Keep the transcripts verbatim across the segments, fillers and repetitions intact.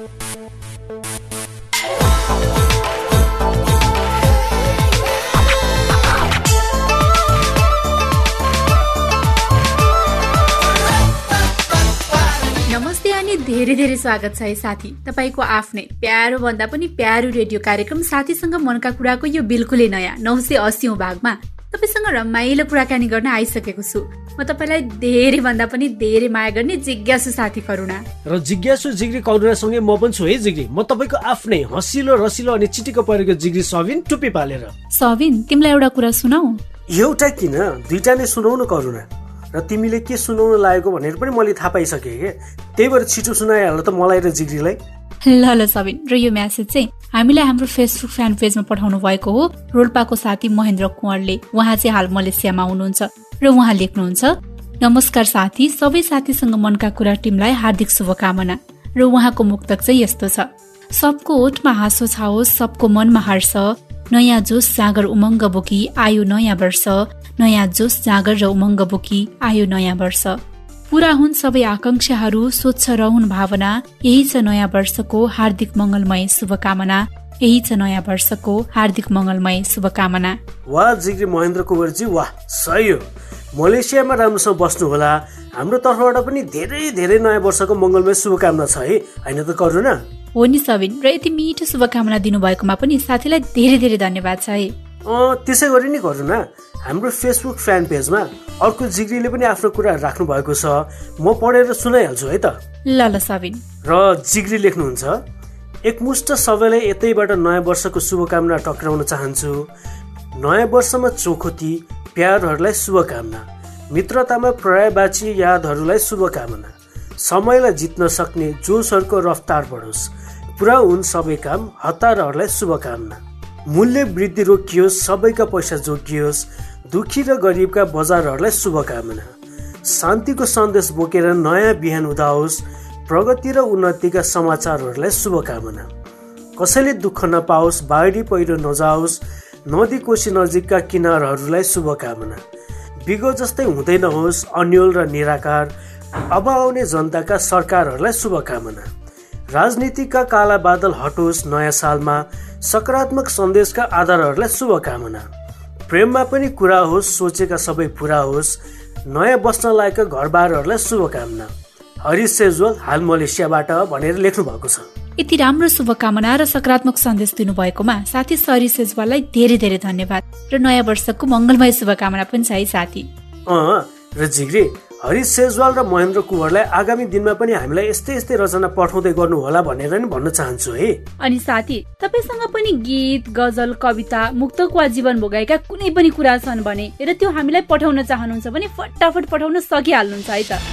नमस्ते अनि धेरै धेरै स्वागत छ है साथी। तपाईको आफ्नै प्यारो भन्दा पनि प्यारो रेडियो कार्यक्रम साथीसँग मनका कुराको यो बिल्कुलै नयाँ नौ सय अस्सीौं भागमा तपाईसँग रमाइलो कुराकानी गर्न आइसकेको छु। म तपाईलाई धेरै भन्दा पनि धेरै माया गर्ने जिज्ञासु साथी करुणा र जिज्ञासु जिग्री करुणासँगै म पनि छु है जिग्री। म तपाईको आफ्नै हँसिलो रसिलो अनि चिटिको परेको जिग्री सबिन टुप्पी पालेर। सबिन, तिमीलाई एउटा कुरा सुनाऊ? एउटा किन, दुईटा नै सुनाउनु करुणा। र तिमीले के सुनाउन लागेको भनेर पनि मैले थाहा पाइसकेँ के, त्यही भएर छिटो सुनाइहाल त मलाई र जिग्रीलाई। ल ल सबिन, र यो म्यासेज चाहिँ हामीलाई हाम्रो फेसबुक फ्यान पेजमा पठाउनु भएको हो रोल्पाको साथी महेन्द्र कुँवरले। उहाँ चाहिँ हाल मलेसियामा हुनुहुन्छ र उहाँ लेख्नुहुन्छ, नमस्कार साथी, सबै साथीसँग मनका कुरा टिमलाई हार्दिक शुभकामना। र उहाँको मुक्तक चाहिँ यस्तो छ, सबको ओठमा हाँसो छाओस्, सबको मनमा हर्ष, नयाँ जोस जागर उमङ्ग बोकी आयो नयाँ वर्ष, नयाँ जोस जागर र उमङ्ग बोकी आयो नयाँ वर्ष। पूरा हुन् सबै आकांक्षाहरू, स्वच्छ रहन् भावना, यही छ नयाँ वर्षको हार्दिक मंगलमय शुभकामना, यही छ नयाँ वर्षको हार्दिक मंगलमय शुभकामना। वाह जिग्री महेन्द्र कुँवरजी, वाह, सही हो। मलेसियामा राम्रोसँग बस्नु होला। हाम्रो तर्फबाट पनि धेरै धेरै नयाँ वर्षको मंगलमय शुभकामना छ है, हैन त करुणा? हो नि सबिन, र यति मिठो शुभकामना दिनुभएकोमा पनि साथीलाई धेरै धेरै धन्यवाद छ है। अँ त्यसै गरी नि करुणा, हाम्रो फेसबुक फ्यान पेजमा अर्को जिग्रीले पनि आफ्नो कुरा राख्नु भएको छ, म पढेर सुनाइहाल्छु है त। ल ल सबिन। र जिग्री लेख्नुहुन्छ, एकमुष्ट सबैलाई यतैबाट नयाँ वर्षको शुभकामना टक्राउन चाहन्छु। नयाँ वर्षमा चोखोती प्यारहरूलाई शुभकामना, मित्रतामा पर्यायवाची यादहरूलाई शुभकामना, समयलाई जित्न सक्ने जोसहरूको रफ्तार बढोस्, पुरा हुन् सबै काम हतारहरूलाई शुभकामना, मूल्य वृद्धि रोकियोस्, सबैका पैसा जोगियोस्, दुखी र गरिबका बजारहरूलाई शुभकामना, शान्तिको सन्देश बोकेर नयाँ बिहान उदाओस्, प्रगति र उन्नतिका समाचारहरूलाई शुभकामना, कसैले दुःख नपाओस्, बाढी पहिरो नजाओस्, नदी कोशी नजिकका किनारहरूलाई शुभकामना, विगत जस्तै हुँदै नहोस् अन्यल र निराकार, अब आउने जनताका सरकारहरूलाई शुभकामना, राजनीतिका काला बादल हटोस्, नयाँ सालमा सकारात्मक सन्देशका आधारहरूलाई शुभकामना, प्रेममा पनि कुरा होस्, सोचेका सबै पूरा होस्, नयाँ बस्न लायकका घरबारहरूलाई शुभकामना, हरिश सेजवाल हाल मलेसियाबाट भनेर लेख्नु भएको छ। यति राम्रो शुभकामना र सकारात्मक सन्देश दिनुभएकोमा साथी सरी सेजवाललाई धेरै धेरै धन्यवाद र नयाँ वर्षको मंगलमय शुभकामना पनि छ है साथी। अँ र जिग्री, हरिश सेजवाल र महेन्द्र कुँवरलाई आगामी दिनमा पनि हामीलाई यस्तै यस्तै रचना पठाउँदै गर्नु होला भनेर नि भन्न चाहन्छु है। अनि साथी, तपाईसँग पनि गीत, गजल, कविता, मुक्तक वा जीवन भोगाएका कुनै पनि कुरा छन् भने र त्यो हामीलाई पठाउन चाहनुहुन्छ भने फटाफट पठाउन सकिहाल्नुहुन्छ है त।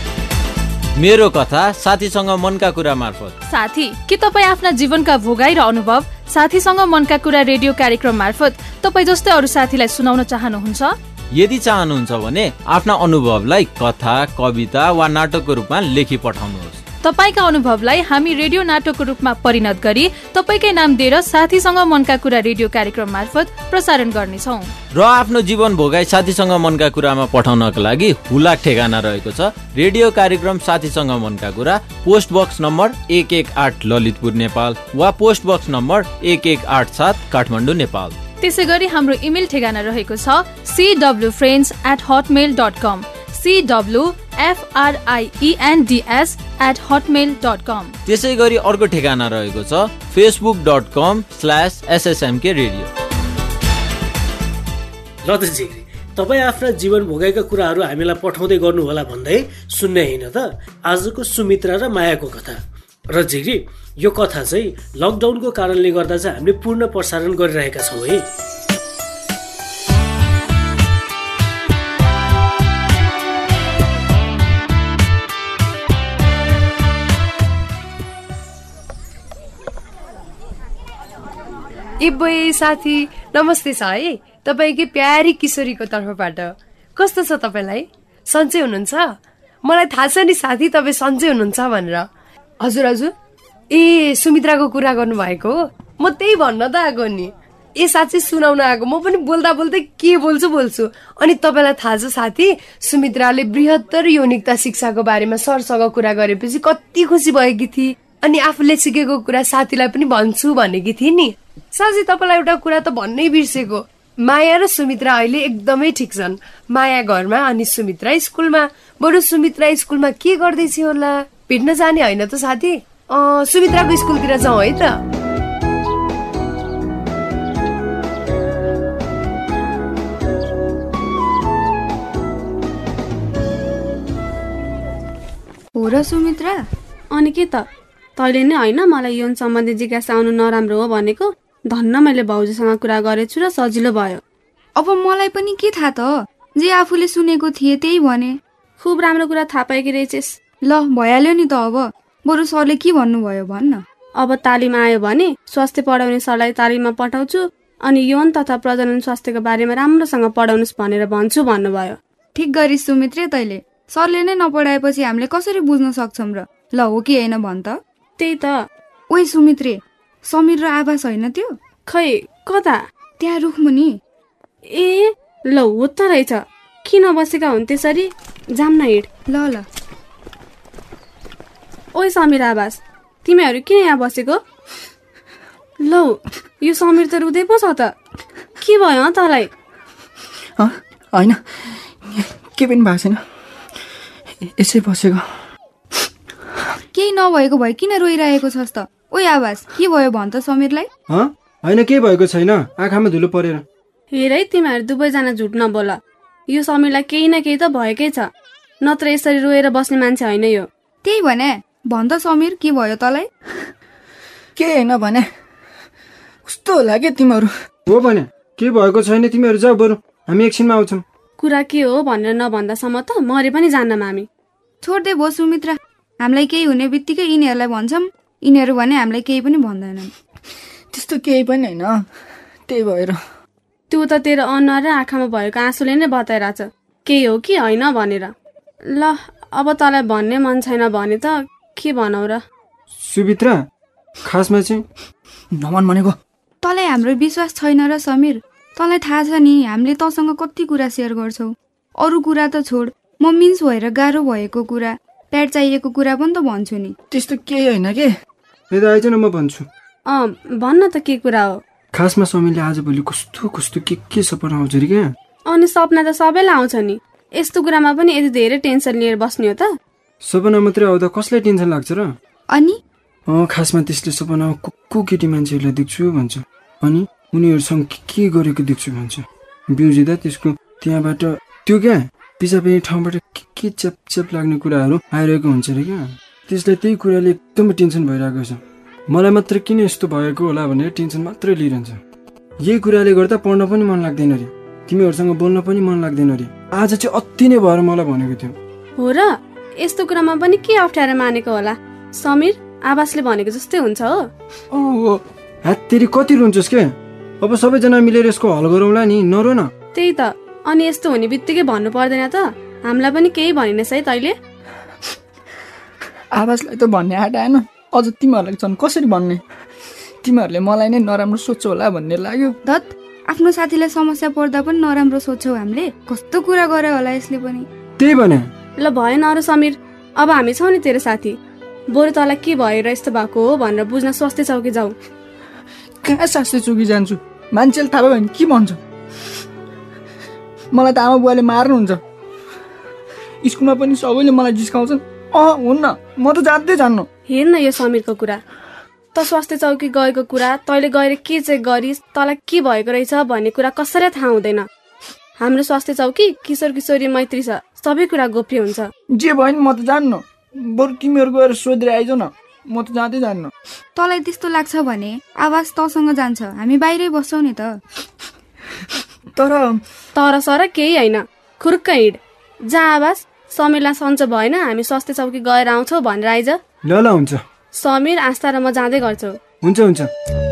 मेरो कथा साथीसँग मनका कुरा मार्फत। साथी, के तपाईँ आफ्ना जीवनका भोगाई र अनुभव साथीसँग मनका कुरा रेडियो कार्यक्रम मार्फत तपाईँ जस्तै अरू साथीलाई सुनाउन चाहनुहुन्छ? यदि चाहनुहुन्छ भने आफ्ना अनुभवलाई कथा, कविता वा नाटकको रूपमा लेखी पठाउनुहोस्। तपाईका अनुभवलाई हामी रेडियो नाटकको रूपमा परिणत गरी तपाईकै नाम दिएर साथीसँग मनका कुरा रेडियो कार्यक्रम मार्फत प्रसारण गर्नेछौँ। र आफ्नो जीवन भोगाई साथीसँग मनका कुरामा पठाउनका लागि हुलाक ठेगाना रहेको छ। रेडियो कार्यक्रम साथीसँग मनका कुरा, पोस्ट बक्स नम्बर एक एक आठ ललितपुर नेपाल वा पोस्ट बक्स नम्बर एक एक आठ सात काठमाडौँ नेपाल। त्यसै गरी हाम्रो इमेल ठेगाना रहेको छ C W friends at Hotmail dot com, C W F R I E N D S at Hotmail dot com. त्यसै गरी अर्को ठेगाना रहेको छ Facebook dot com slash SSMK radio. ल त जिग्री, तपाईँ आफ्ना जीवन भोगाएका कुराहरू हामीलाई पठाउँदै गर्नु होला भन्दै सुन्ने होइन त आजको सुमित्रा र मायाको कथा। र जिग्री, यो कथा चाहिँ लकडाउनको कारणले गर्दा चाहिँ हामीले पूर्ण प्रसारण गरिरहेका छौँ है। इब्बे साथी, नमस्ते छ है। तपाईँकै प्यारी किशोरीको तर्फबाट कस्तो छ तपाईँलाई? सन्चै हुनुहुन्छ? मलाई थाहा छ नि साथी, तपाईँ सन्चै हुनुहुन्छ भनेर। हजुर हजुर, ए सुमित्राको कुरा गर्नुभएको हो? म त्यही भन्न त आएको नि। ए साँच्चै सुनाउन आएको, म पनि बोल्दा बोल्दै के बोल्छु बोल्छु। अनि तपाईँलाई थाहा छ साथी, सुमित्राले बृहत्तर यौनिकता शिक्षाको बारेमा सरसँग कुरा गरेपछि कति खुसी भएकी थिए। अनि आफूले सिकेको कुरा साथीलाई पनि भन्छु भनेकी थिएँ नि। साँच्चै तपाईँलाई एउटा कुरा त भन्नै बिर्सेको, माया र सुमित्रा अहिले एकदमै ठिक छन्। माया घरमा अनि सुमित्रा स्कुलमा। बरु सुमित्रा स्कुलमा के गर्दैछ होला, भेट्न जाने होइन त साथी? अँ सुमित्राको स्कुलतिर जाउँ है त। हो र सुमित्रा? अनि के त, तैँले नै होइन मलाई यौन सम्बन्धी जिज्ञासा आउनु नराम्रो हो भनेको? धन्न मैले भाउजूसँग कुरा गरेछु र सजिलो भयो। अब मलाई पनि के थाहा त, जे आफूले सुनेको थिए त्यही भने। खुब राम्रो कुरा थाहा पाएकी रहेछस्। ल भइहाल्यो नि त, अब बरु सरले के भन्नुभयो भन्न। अब तालिम आयो भने स्वास्थ्य पढाउने सरलाई तालिममा पठाउँछु अनि यौन तथा प्रजनन स्वास्थ्यको बारेमा राम्रोसँग पढाउनुहोस् भनेर भन्छु भन्नुभयो। ठिक गरिस् सुमित्रे, तैँले सरले नै नपढाएपछि हामीले कसरी बुझ्न सक्छौँ र? ल हो कि होइन भन् त। त्यही त। ओइ सुमित्रे, समीर र आवास होइन त्यो? खै कता? त्यहाँ रुखमुनि। ए ल हो त रहेछ। किन बसेका हुन् त्यसरी? जाम न हिँड। ल ल। ओइ समीर आवास, तिमीहरू किन यहाँ बसेको? लौ यो समीर त रुँदै पो छ त। के भयो तँलाई? होइन के पनि भएको छैन, यसै बसेको। केही नभएको भए किन रोइरहेको छस् त? ओइ आवास, के भयो भन् त समीरलाई। होइन केही भएको छैन, आँखामा धुलो परेर। हेर है तिमीहरू दुवैजना झुट नबोल। यो समीरलाई केही न केही त भएकै छ, नत्र यसरी रोएर बस्ने मान्छे होइन यो। त्यही भने भन् त समीर, के भयो तँलाई? के होइन भने कस्तो होला के तिमीहरू? हो भने के भएको छैन, तिमीहरू जाऊ, बरु हामी एकछिनमा आउँछौँ। कुरा के हो भनेर नभन्दासम्म त मरे पनि जान्नौँ हामी। छोड्दै भयो सुमित्रा, हामीलाई केही हुने बित्तिकै यिनीहरूलाई भन्छौँ, यिनीहरू भने हामीलाई केही पनि भन्दैनन्। त्यस्तो केही पनि होइन, त्यही भएर। त्यो त तेरो अनुहार र आँखामा भएको आँसुले नै बताइरहेछ केही हो कि होइन भनेर। ल अब तँलाई भन्ने मन छैन भने त के भनौ र? सुमित्रा खासमा चाहिँ नमन भनेको। तँलाई हाम्रो विश्वास छैन र समीर? तँलाई थाहा छ नि हामीले तँसँग कति कुरा सेयर गर्छौँ। अरू कुरा त छोड, म मिन्स भएर गाह्रो भएको कुरा, प्याड चाहिएको कुरा पनि त भन्छु नि। त्यस्तो केही होइन के? यता आइज न, म भन्छु। अँ भन्न त के कुरा हो? खासमा समीरले आजभोलि कस्तो कस्तो के के सपना आउँछ अरे क्या? अनि सपना त सबैलाई आउँछ नि, यस्तो कुरामा पनि यति धेरै टेन्सन लिएर बस्ने हो त? सपना मात्रै आउँदा कसलाई टेन्सन लाग्छ र? अनि अँ खासमा त्यसले सपनामा को को केटी मान्छेहरूलाई देख्छु भन्छ, अनि उनीहरूसँग के के गरेको देख्छु भन्छ। बिउजिँदा त्यसको त्यहाँबाट त्यो क्या पिसा पनि ठाउँबाट के के चेप चेप लाग्ने कुराहरू आइरहेको हुन्छ अरे क्या। त्यसलाई त्यही कुराले एकदमै टेन्सन भइरहेको छ। मलाई मात्र किन यस्तो भएको होला भनेर टेन्सन मात्रै लिइरहन्छ। यही कुराले गर्दा पढ्न पनि मन लाग्दैन अरे, तिमीहरूसँग बोल्न पनि मन लाग्दैन अरे। आज चाहिँ अति नै भएर मलाई भनेको थियो। हो र? यस्तो कुरामा पनि के अप्ठ्यारो मानेको होला? समीर आवासले भनेको जस्तै हुन्छ हो? ओ हात्तेरी कति रुन्छस् के? अब सबैजना मिलेर यसको हल गरौँला नि, नरो न। त्यही त, अनि यस्तो हुने बित्तिकै भन्नु पर्दैन त? हामीलाई पनि केही भनिनेस् है तैँले। आवासलाई त भन्ने आँट आएन, अझ तिमीहरूलाई झन् कसरी भन्ने? तिमीहरूले मलाई नै नराम्रो सोच्छ होला भन्ने लाग्यो। धत, आफ्नो साथीलाई समस्या पर्दा पनि नराम्रो सोच्छौ हामीले? कस्तो कुरा गरे होला यसले पनि। त्यही भने। ल भएन अरू समीर, अब हामी छौँ नि तेरो साथी। बरु तँलाई के भएर यस्तो भएको हो भनेर बुझ्न स्वास्थ्य चौकी जाऊ। कहाँ स्वास्थ्य चौकी जान्छु? मान्छेले थाहा भयो भने के भन्छ? मलाई त आमा बुवाले मार्नुहुन्छ, स्कुलमा पनि सबैले मलाई जिस्काउँछन्। अँ हुन्न, म त जाँदै जान्नु। हेर न यो समीरको कुरा, त स्वास्थ्य चौकी गएको कुरा तैँले गएर के चेक गरिस्, तँलाई के भएको रहेछ भन्ने कुरा कसैलाई थाहा हुँदैन। हाम्रो स्वास्थ्य चौकी किशोर किशोरी मैत्री छ, सबै कुरा गोप्य हुन्छ। जे भयो नि म त जान्नु, बरु तिमीहरू गएर सोधेर आइज न, म त जाँदै जान्नु। तँलाई त्यस्तो लाग्छ भने आवाज तँसँग जान्छ, हामी बाहिरै बस्छौँ नि त। तर तर सर केही होइन, खुर्क हिँड जा आवाज। समीरलाई सन्चो भएन हामी स्वास्थ्य चौकी गएर आउँछौ भनेर आइज। ल ल हुन्छ। समीर आस्था र म जाँदै गर्छौ। हुन्छ हुन्छ।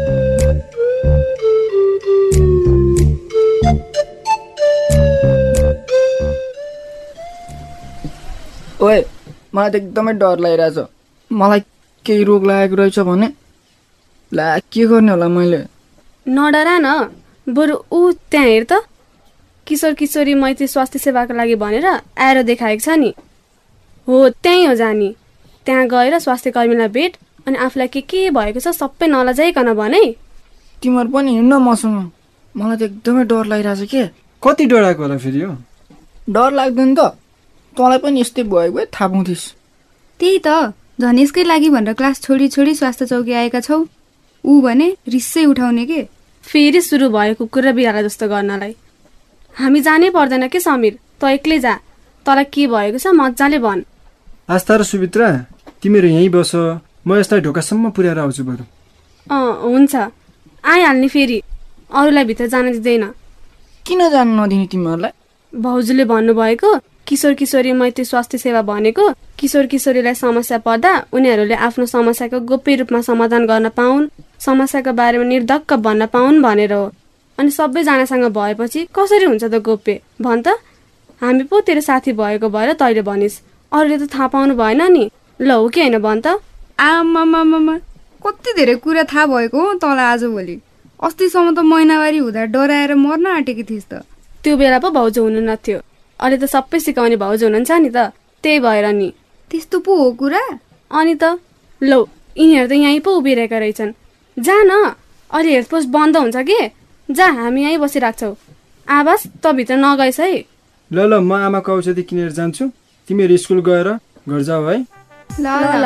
ओए मलाई त एकदमै डर लागिरहेछ, मलाई केही रोग लागेको रहेछ भने ला के गर्ने होला मैले? नडरा न, बरु ऊ त्यहाँ हेर त, किशोर किशोरी मैत्री स्वास्थ्य सेवाको लागि भनेर आएर देखाएको छ नि। हो त्यहीँ हो जानी, त्यहाँ गएर स्वास्थ्य कर्मीलाई भेट अनि आफूलाई के के भएको छ सबै नलजाइकन भने। तिमीहरू पनि हिँड्न मसँग, मलाई त एकदमै डर लागिरहेछ के। कति डराएको होला फेरि हो? डर लाग्दैन त, तँलाई पनि यस्तै भयो भए थाहा पाउँथिस्। त्यही त, झन् यसकै लागि भनेर क्लास छोडी छोडी स्वास्थ्य चौकी आएका छौ। ऊ भने रिसै उठाउने के। फेरि सुरु भयो कुकुर र बिराला जस्तो गर्नलाई। हामी जानै पर्दैन के समीर, त एक्लै जा, तँलाई के भएको छ मजाले भन। आस्था र सुमित्रा तिमीहरू यहीँ बस, म यसलाई ढोकासम्म पुर्याएर आउँछु बरु। अँ हुन्छ, आइहाल्ने फेरि, अरूलाई भित्र जान दिँदैन। किन जानु नदिने तिमीहरूलाई? भाउजूले भन्नुभएको किशोर किशोरी मैत्री स्वास्थ्य सेवा भनेको किशोर किशोरीलाई समस्या पर्दा उनीहरूले आफ्नो समस्याको गोप्य रूपमा समाधान गर्न पाउन्, समस्याको बारेमा निर्धक्क भन्न पाउन् भनेर हो। अनि सबैजनासँग भएपछि कसरी हुन्छ त गोप्य भन् त? हामी पो तेरो साथी भएको भएर तैँले भनिस्, अरूले त थाहा पाउनु भएन नि। ल हो कि होइन भन् त? आमामामा कति धेरै कुरा थाहा भएको हो तँलाई आजभोलि। अस्तिसम्म त महिनावारी हुँदा डराएर मर्न आँटेकी थिइस् त। त्यो बेला पो भाउजू हुनु नथ्यो, अहिले त सबै सिकाउने भाउजू हुनुहुन्छ नि त, त्यही भएर नि। त्यस्तो पो हो कुरा? अनि त लौ, यिनीहरू त यहीँ पो उभिरहेका रहेछन्। जा न, अहिले हेडपोस्ट बन्द हुन्छ कि, जा हामी यहीँ बसिराख्छौ। आवाज त भित्र नगएछ है। ल ल, म आमाको औषधि किनेर जान्छु, तिमीहरू स्कुल गएर घर जाऊ है। ल ल।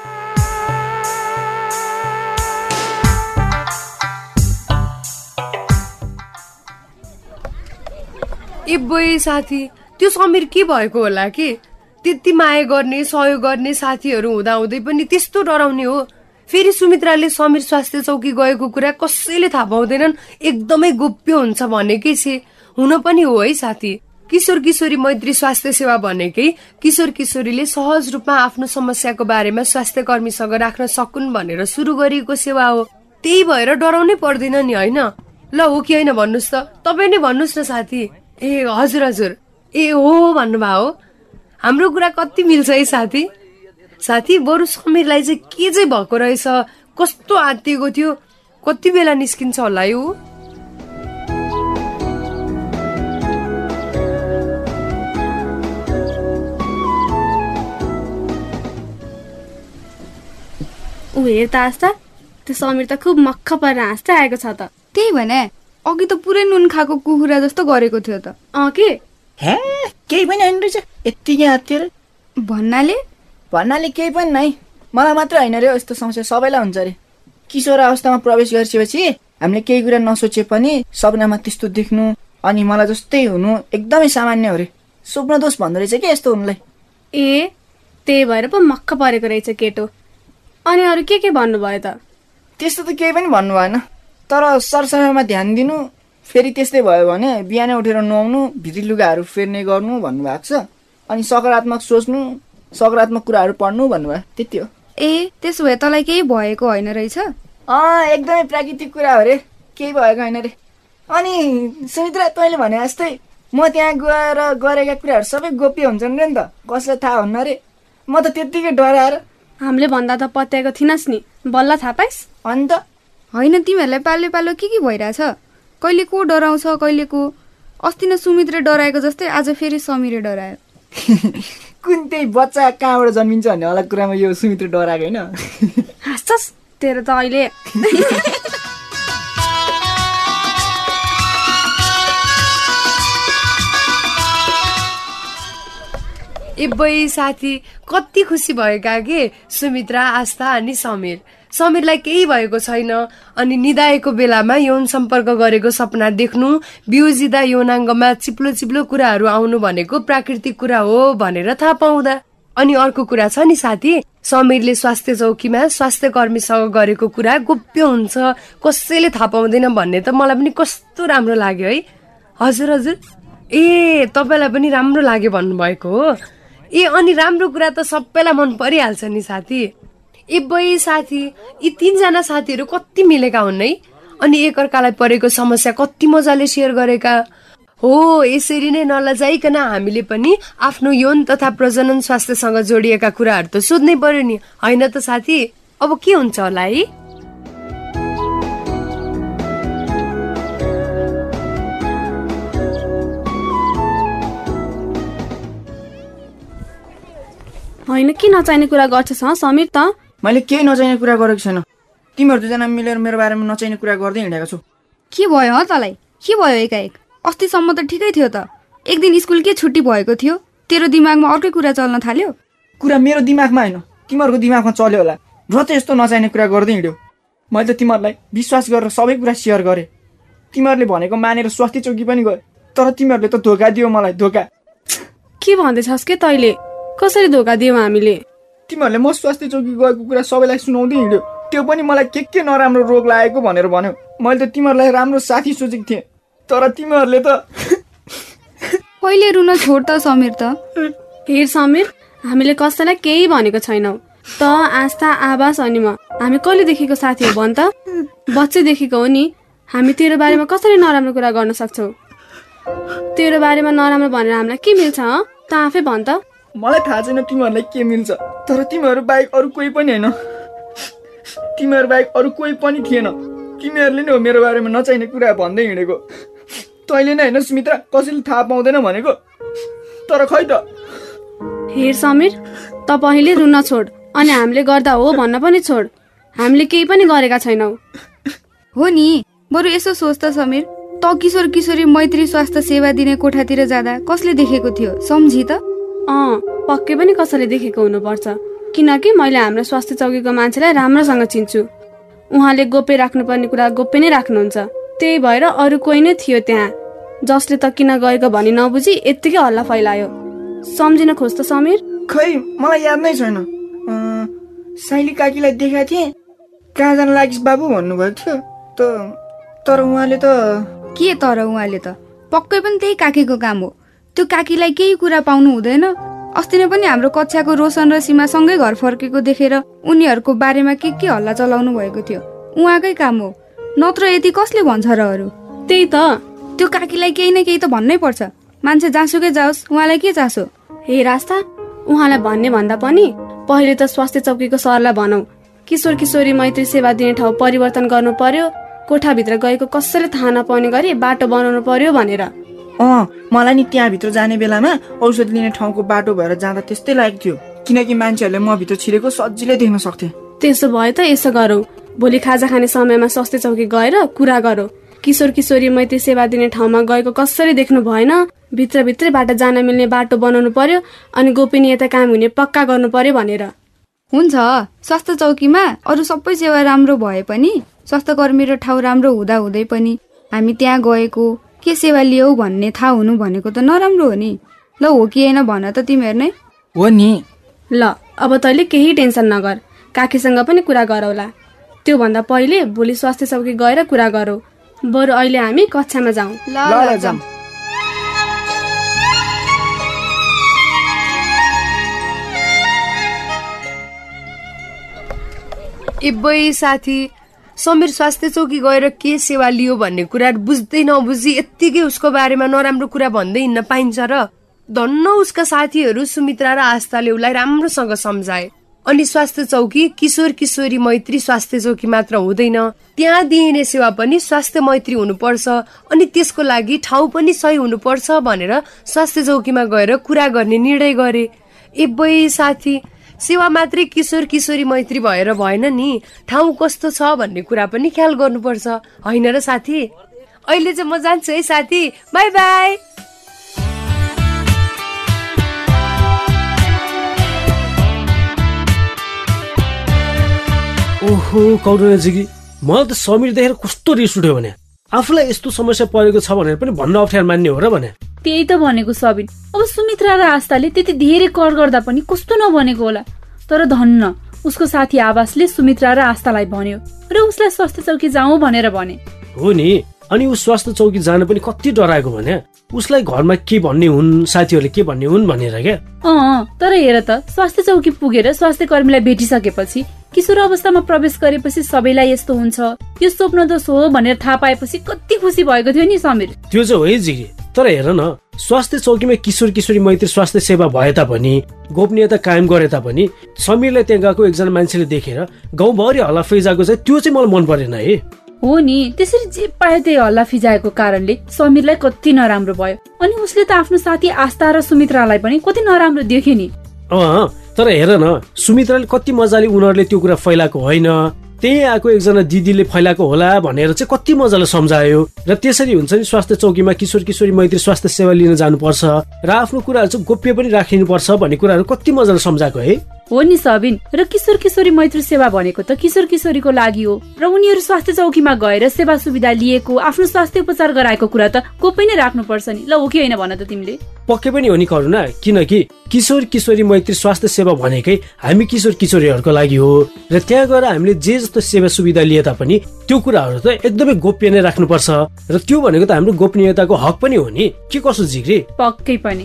ए बोय साथी, त्यो समीर के भएको होला कि? त्यति माया गर्ने सहयोग गर्ने साथीहरू हुँदा हुँदै पनि त्यस्तो डराउने हो। फेरि सुमित्राले समीर स्वास्थ्य चौकी गएको कुरा कसैले थाहा पाउँदैनन्, एकदमै गोप्य हुन्छ भनेकै छे। हुन पनि हो है साथी, किशोर किशोरी मैत्री स्वास्थ्य सेवा भनेकै किशोर किशोरीले सहज रूपमा आफ्नो समस्याको बारेमा स्वास्थ्य कर्मीसँग राख्न सकुन् भनेर सुरु गरिएको सेवा हो। त्यही भएर डराउनै पर्दैन नि, होइन? ल हो कि होइन भन्नुहोस् त, तपाईँ नै भन्नुहोस् न साथी। ए हजुर हजुर, ए हो भन्नुभयो हो। हाम्रो कुरा कति मिल्छ है साथी। साथी बरु समीरलाई चाहिँ के चाहिँ भएको रहेछ, कस्तो आत्तिएको थियो, कति बेला निस्किन्छ होला यो? ऊ हेर त आस्था, त्यो समीर त खुब मक्ख परेर हाँस्दै आएको छ त। त्यही भने अघि त पुरै नुन खाएको कुखुरा जस्तो गरेको थियो त। अँ के? हे केही पनि होइन रहेछ, यत्तिकै हात्तिर भन्नाले भन्नाले केही पनि नै। मलाई मात्र होइन रे, यस्तो समस्या सबैलाई हुन्छ अरे। किशोर अवस्थामा प्रवेश गरिसकेपछि हामीले केही कुरा नसोचे पनि सपनामा त्यस्तो देख्नु अनि मलाई जस्तै हुनु एकदमै सामान्य हो रे। स्वप्न दोष भन्दो रहेछ कि यस्तो हुनुलाई। ए त्यही भएर पो मक्ख परेको रहेछ केटो। अनि अरू के के भन्नुभयो त? त्यस्तो त केही पनि भन्नु भएन, तर सरसफाइमा ध्यान दिनु, फेरि त्यस्तै भयो भने बिहानै उठेर नुहाउनु, भित्री लुगाहरू फेर्ने गर्नु भन्नुभएको छ। अनि सकारात्मक सोच्नु, सकारात्मक कुराहरू पढ्नु भन्नुभयो, त्यति हो। ए त्यसो भए तँलाई केही भएको होइन रहेछ? अँ एकदमै प्राकृतिक कुरा हो रे, केही भएको होइन रे। अनि सुमित्रा तैँले भने जस्तै म त्यहाँ गएर गरेका कुराहरू सबै गोप्य हुन्छन् रे नि त, कसलाई थाहा हुन्न रे। म त त्यत्तिकै डराएर हामीले भन्दा त पत्याएको थिइनस् नि, बल्ल थाहा पाइस्? अनि त होइन, तिमीहरूलाई पालो पालो के के भइरहेछ? कहिले को डराउँछ कहिले को। अस्ति न सुमित्रे डराएको जस्तै आज फेरि समीरले डरायो। कुन त्यही बच्चा कहाँबाट जन्मिन्छ भन्ने वाला कुरामा यो सुमित्र डराएको होइन। हाँस्छस् तेरो त अहिले। ए बई साथी, कति खुसी भएका के सुमित्रा, आस्था अनि समीर। समीरलाई केही भएको छैन अनि निदाएको बेलामा यौन सम्पर्क गरेको सपना देख्नु, बिउजिदा यौनाङ्गमा चिप्लो चिप्लो कुराहरू आउनु भनेको प्राकृतिक कुरा हो भनेर थाहा पाउँदा। अनि अर्को कुरा छ नि साथी, समीरले स्वास्थ्य चौकीमा स्वास्थ्य कर्मीसँग गरेको कुरा गोप्य हुन्छ, कसैले थाहा पाउँदैन भन्ने त मलाई पनि कस्तो राम्रो लाग्यो है। हजुर हजुर, ए तपाईँलाई पनि राम्रो लाग्यो भन्नुभएको हो। ए अनि राम्रो कुरा त सबैलाई मन परिहाल्छ नि साथी। ए बई साथी, यी तीनजना साथीहरू कति मिलेका हुन् है। अनि एकअर्कालाई परेको समस्या कति मजाले सेयर गरेका हो। यसरी नै नलजाइकन हामीले पनि आफ्नो यौन तथा प्रजनन स्वास्थ्यसँग जोडिएका कुराहरू त सोध्नै पर्यो नि, होइन त साथी? अब के हुन्छ होला है? होइन के नचाहिने कुरा गर्छस् समीर त? मैले केही नचाहिने कुरा गरेको छैन। तिमीहरू दुईजना मिलेर मेरो बारेमा नचाहिने कुरा गर्दै हिँडेको छौ। के भयो ह तँलाई? के भयो एकाएक? अस्तिसम्म त ठिकै थियो त। एक दिन स्कुल के छुट्टी भएको थियो, तेरो दिमागमा अर्कै कुरा चल्न थाल्यो। कुरा मेरो दिमागमा होइन, तिमीहरूको दिमागमा चल्यो होला र त यस्तो नचाहिने कुरा गर्दै हिँड्यो। मैले त तिमीहरूलाई विश्वास गरेर सबै कुरा सेयर गरेँ। तिमीहरूले भनेको मानेर स्वास्थ्य चौकी पनि गयो, तर तिमीहरूले त धोका दियो मलाई, धोका। के भन्दैछस् के तैँले? कसरी धोका दियौ हामीले? तिमीहरूले म स्वास्थ्य चौकी गएको कुरा सबैलाई सुनाउँदै हिँड्यो, त्यो पनि मलाई के के नराम्रो रोग लागेको भनेर भन्यो। मैले त तिमीहरूलाई राम्रो साथी सोचेको थिएँ, तर तिमीहरूले त पहिले रुन छोड त समीर त। हेर समीर, हामीले कसैलाई केही भनेको छैनौ। त आस्था आवास अनि म हामी कहिले देखेको साथी हो भन् त? बच्चे देखेको हो नि। हामी तेरो बारेमा कसरी नराम्रो कुरा गर्न सक्छौ? तेरो बारेमा नराम्रो भनेर हामीलाई के मिल्छ ह? त आफै भन् त। मलाई थाहा छैन तिमीहरूलाई के मिल्छ, तर तिमीहरू बाहेक अरू कोही पनि होइन। तिमीहरू बाहेक अरू कोही पनि थिएन। तिमीहरूले नै हो मेरो बारेमा नचाहिने कुरा भन्दै हिँडेको। तैँले नै होइन सुमित्रा, कसैले थाहा पाउँदैन भनेको, तर खै त। हेर समीर, त पहिले रुन छोड अनि हामीले गर्दा हो भन्न पनि छोड। हामीले केही पनि गरेका छैनौ। हो नि, बरु यसो सोच त समीर, त किशोर किशोरी मैत्री स्वास्थ्य सेवा दिने कोठातिर जाँदा कसले देखेको थियो सम्झी त? अँ, पक्कै पनि कसैले देखेको हुनुपर्छ, किनकि मैले हाम्रो स्वास्थ्य चौकीको मान्छेलाई राम्रोसँग चिन्छु। उहाँले गोप्य राख्नुपर्ने कुरा गोप्य नै राख्नुहुन्छ। त्यही भएर अरू कोही नै थियो त्यहाँ जसले त किन गएको भनी नबुझी यत्तिकै हल्ला फैलायो। सम्झिन खोज त समीर। खै मलाई याद नै छैन। साइली काकीलाई देखाएको थिएँ, कहाँ जान लागिस् बाबु भन्नुभएको थियो त, तर उहाँले त के तर उहाँले त पक्कै पनि त्यही काकीको काम हो। त्यो काकीलाई केही कुरा पाउनु हुँदैन। अस्ति नै पनि हाम्रो कक्षाको रोशन र सीमा सँगै घर फर्केको देखेर उनीहरूको बारेमा के के हल्ला चलाउनु भएको थियो। उहाँकै काम हो, नत्र यति कसले भन्छ र अरू? त्यही त, त्यो काकीलाई केही न केही त भन्नै पर्छ। मान्छे जहाँसुकै जाओस्, उहाँलाई के चासो? हे रास्ता, उहाँलाई भन्ने भन्दा पनि पहिले त स्वास्थ्य चौकीको सरलाई भनौ, किशोर किशोरी मैत्री सेवा दिने ठाउँ परिवर्तन गर्नु पर्यो, कोठाभित्र गएको कसैले थाहा नपाउने गरी बाटो बनाउनु पर्यो भनेर। अँ, मलाई नि त्यहाँभित्र जाने बेलामा औषध लिने ठाउँको बाटो भएर जाँदा त्यस्तै लागेको थियो, किनकि मान्छेहरूले म भित्र छिरेको सजिलै देख्न सक्थे। त्यसो भए त यसो गरौ, भोलि खाजा खाने समयमा स्वास्थ्य चौकी गएर कुरा गरौ। किशोर किशोरी मैत्री सेवा दिने ठाउँमा गएको कसरी देख्नु भएन, भित्रभित्रैबाट जान मिल्ने बाटो बनाउनु पर्यो अनि गोपनीयता काम हुने पक्का गर्नु पर्यो भनेर। हुन्छ, स्वास्थ्य चौकीमा अरू सबै सेवा राम्रो भए पनि, स्वास्थ्य कर्मी र ठाउँ राम्रो हुँदा हुँदै पनि हामी त्यहाँ गएको के सेवा लियौ भन्ने थाहा हुनु भनेको त नराम्रो हो नि। ल हो कि होइन भन त तिमीहरू नै। हो नि। ल अब तैँले केही टेन्सन नगर, काकीसँग पनि कुरा गरौला। त्योभन्दा पहिले भोलि स्वास्थ्य चौकी गएर कुरा गरौ। बरु अहिले हामी कक्षामा जाउँ। ल ल जाउँ। एबै साथी, समीर स्वास्थ्य चौकी गएर के सेवा लियो भन्ने कुरा बुझ्दै नबुझी यत्तिकै उसको बारेमा नराम्रो कुरा भन्दै हिँड्न पाइन्छ र? धन्न उसका साथीहरू सुमित्रा र आस्थाले उसलाई राम्रोसँग सम्झाए। अनि स्वास्थ्य चौकी किशोर किशोरी मैत्री स्वास्थ्य चौकी मात्र हुँदैन, त्यहाँ दिइने सेवा पनि स्वास्थ्य मैत्री हुनुपर्छ अनि त्यसको लागि ठाउँ पनि सही हुनुपर्छ भनेर स्वास्थ्य चौकीमा गएर कुरा गर्ने निर्णय गरे। एबै साथी, सेवा मात्रै किशोर किशोरी मैत्री भएर भएन नि, ठाउँ कस्तो छ भन्ने कुरा पनि ख्याल गर्नुपर्छ, होइन र साथी? अहिले चाहिँ म जान्छु है साथी, बाई बाई। ओहो कौरजी, मलाई त समीर देखेर कस्तो रिस उठ्यो भने, आफूलाई यस्तो समस्या परेको छ भनेर पनि भन्न अप्ठ्यारो मान्ने हो र भने। त्यही त भनेको सबिन, अब सुमित्रा र आस्थाले त्यति धेरै कर गर्दा पनि कस्तो नभनेको होला। तर धन्न उसको साथी आवासले सुमित्रा र आस्थालाई भन्यो र उसलाई स्वास्थ्य चौकी जाउँ भनेर भने। हो नि, अनि ऊ स्वास्थ्य चौकी जान पनि कति डराएको भने, उसलाई घरमा के भन्ने हुन्, साथीहरूले के भन्ने हुन् भनेर क्या। अँ, तर हेर त, स्वास्थ्य चौकी पुगेर स्वास्थ्य कर्मीलाई भेटिसकेपछि, किशोर अवस्थामा प्रवेश गरेपछि सबैलाई यस्तो हुन्छ, यो स्वप्न दोष हो भनेर थाहा पाएपछि कति खुसी भएको थियो नि समीर। त्यो चाहिँ हो है जिरी, तर हेर न, स्वास्थ्य चौकीमा किशोर किशोरी मैत्री स्वास्थ्य सेवा भए तापनि, गोपनीयता कायम गरे तापनि, समीरलाई त्यहाँ गएको एकजना मान्छेले देखेर गाउँभरि हल्ला फिजाएको चाहिँ त्यो चाहिँ मलाई मन परेन है। हो नि, त्यसरी जे पायो त्यही हल्ला फिजाएको कारणले समीरलाई कति नराम्रो भयो। अनि उसले त आफ्नो साथी आस्था र सुमित्रालाई पनि कति नराम्रो देख्यो नि। अँ, तर हेर न, सुमित्राले कति मजाले उनीहरूले त्यो कुरा फैलाएको होइन, त्यही आएको एकजना दिदीले फैलाएको होला भनेर चाहिँ कति मजाले सम्झायो। र त्यसरी हुन्छ नि स्वास्थ्य चौकीमा किशोर किशोरी मैत्री स्वास्थ्य सेवा लिन जानुपर्छ र आफ्नो कुराहरू चाहिँ गोप्य पनि राखिनुपर्छ भन्ने कुराहरू कति मजाले सम्झाएको है। हो नि सबिन, र किशोर किशोरी मैत्री सेवा भनेको त किशोर किशोरीको लागि हो र उनीहरू स्वास्थ्य चौकीमा गएर सेवा सुविधा लिएको, आफ्नो स्वास्थ्य उपचार गराएको कुरा त गोप्य नै राख्नुपर्छ नि, ल हो कि होइन भन त तिमीले? पक्कै पनि हो नि करुणा, किनकि किशोर किशोरी मैत्री स्वास्थ्य सेवा भनेकै हामी किशोर किशोरीहरूको लागि हो र त्यहाँ गएर हामीले जे जस्तो सेवा सुविधा लिए तापनि त्यो कुराहरू त एकदमै गोप्य नै राख्नुपर्छ र त्यो भनेको त हाम्रो गोपनीयताको हक पनि हो नि। के कसो जिग्री? पक्कै पनि।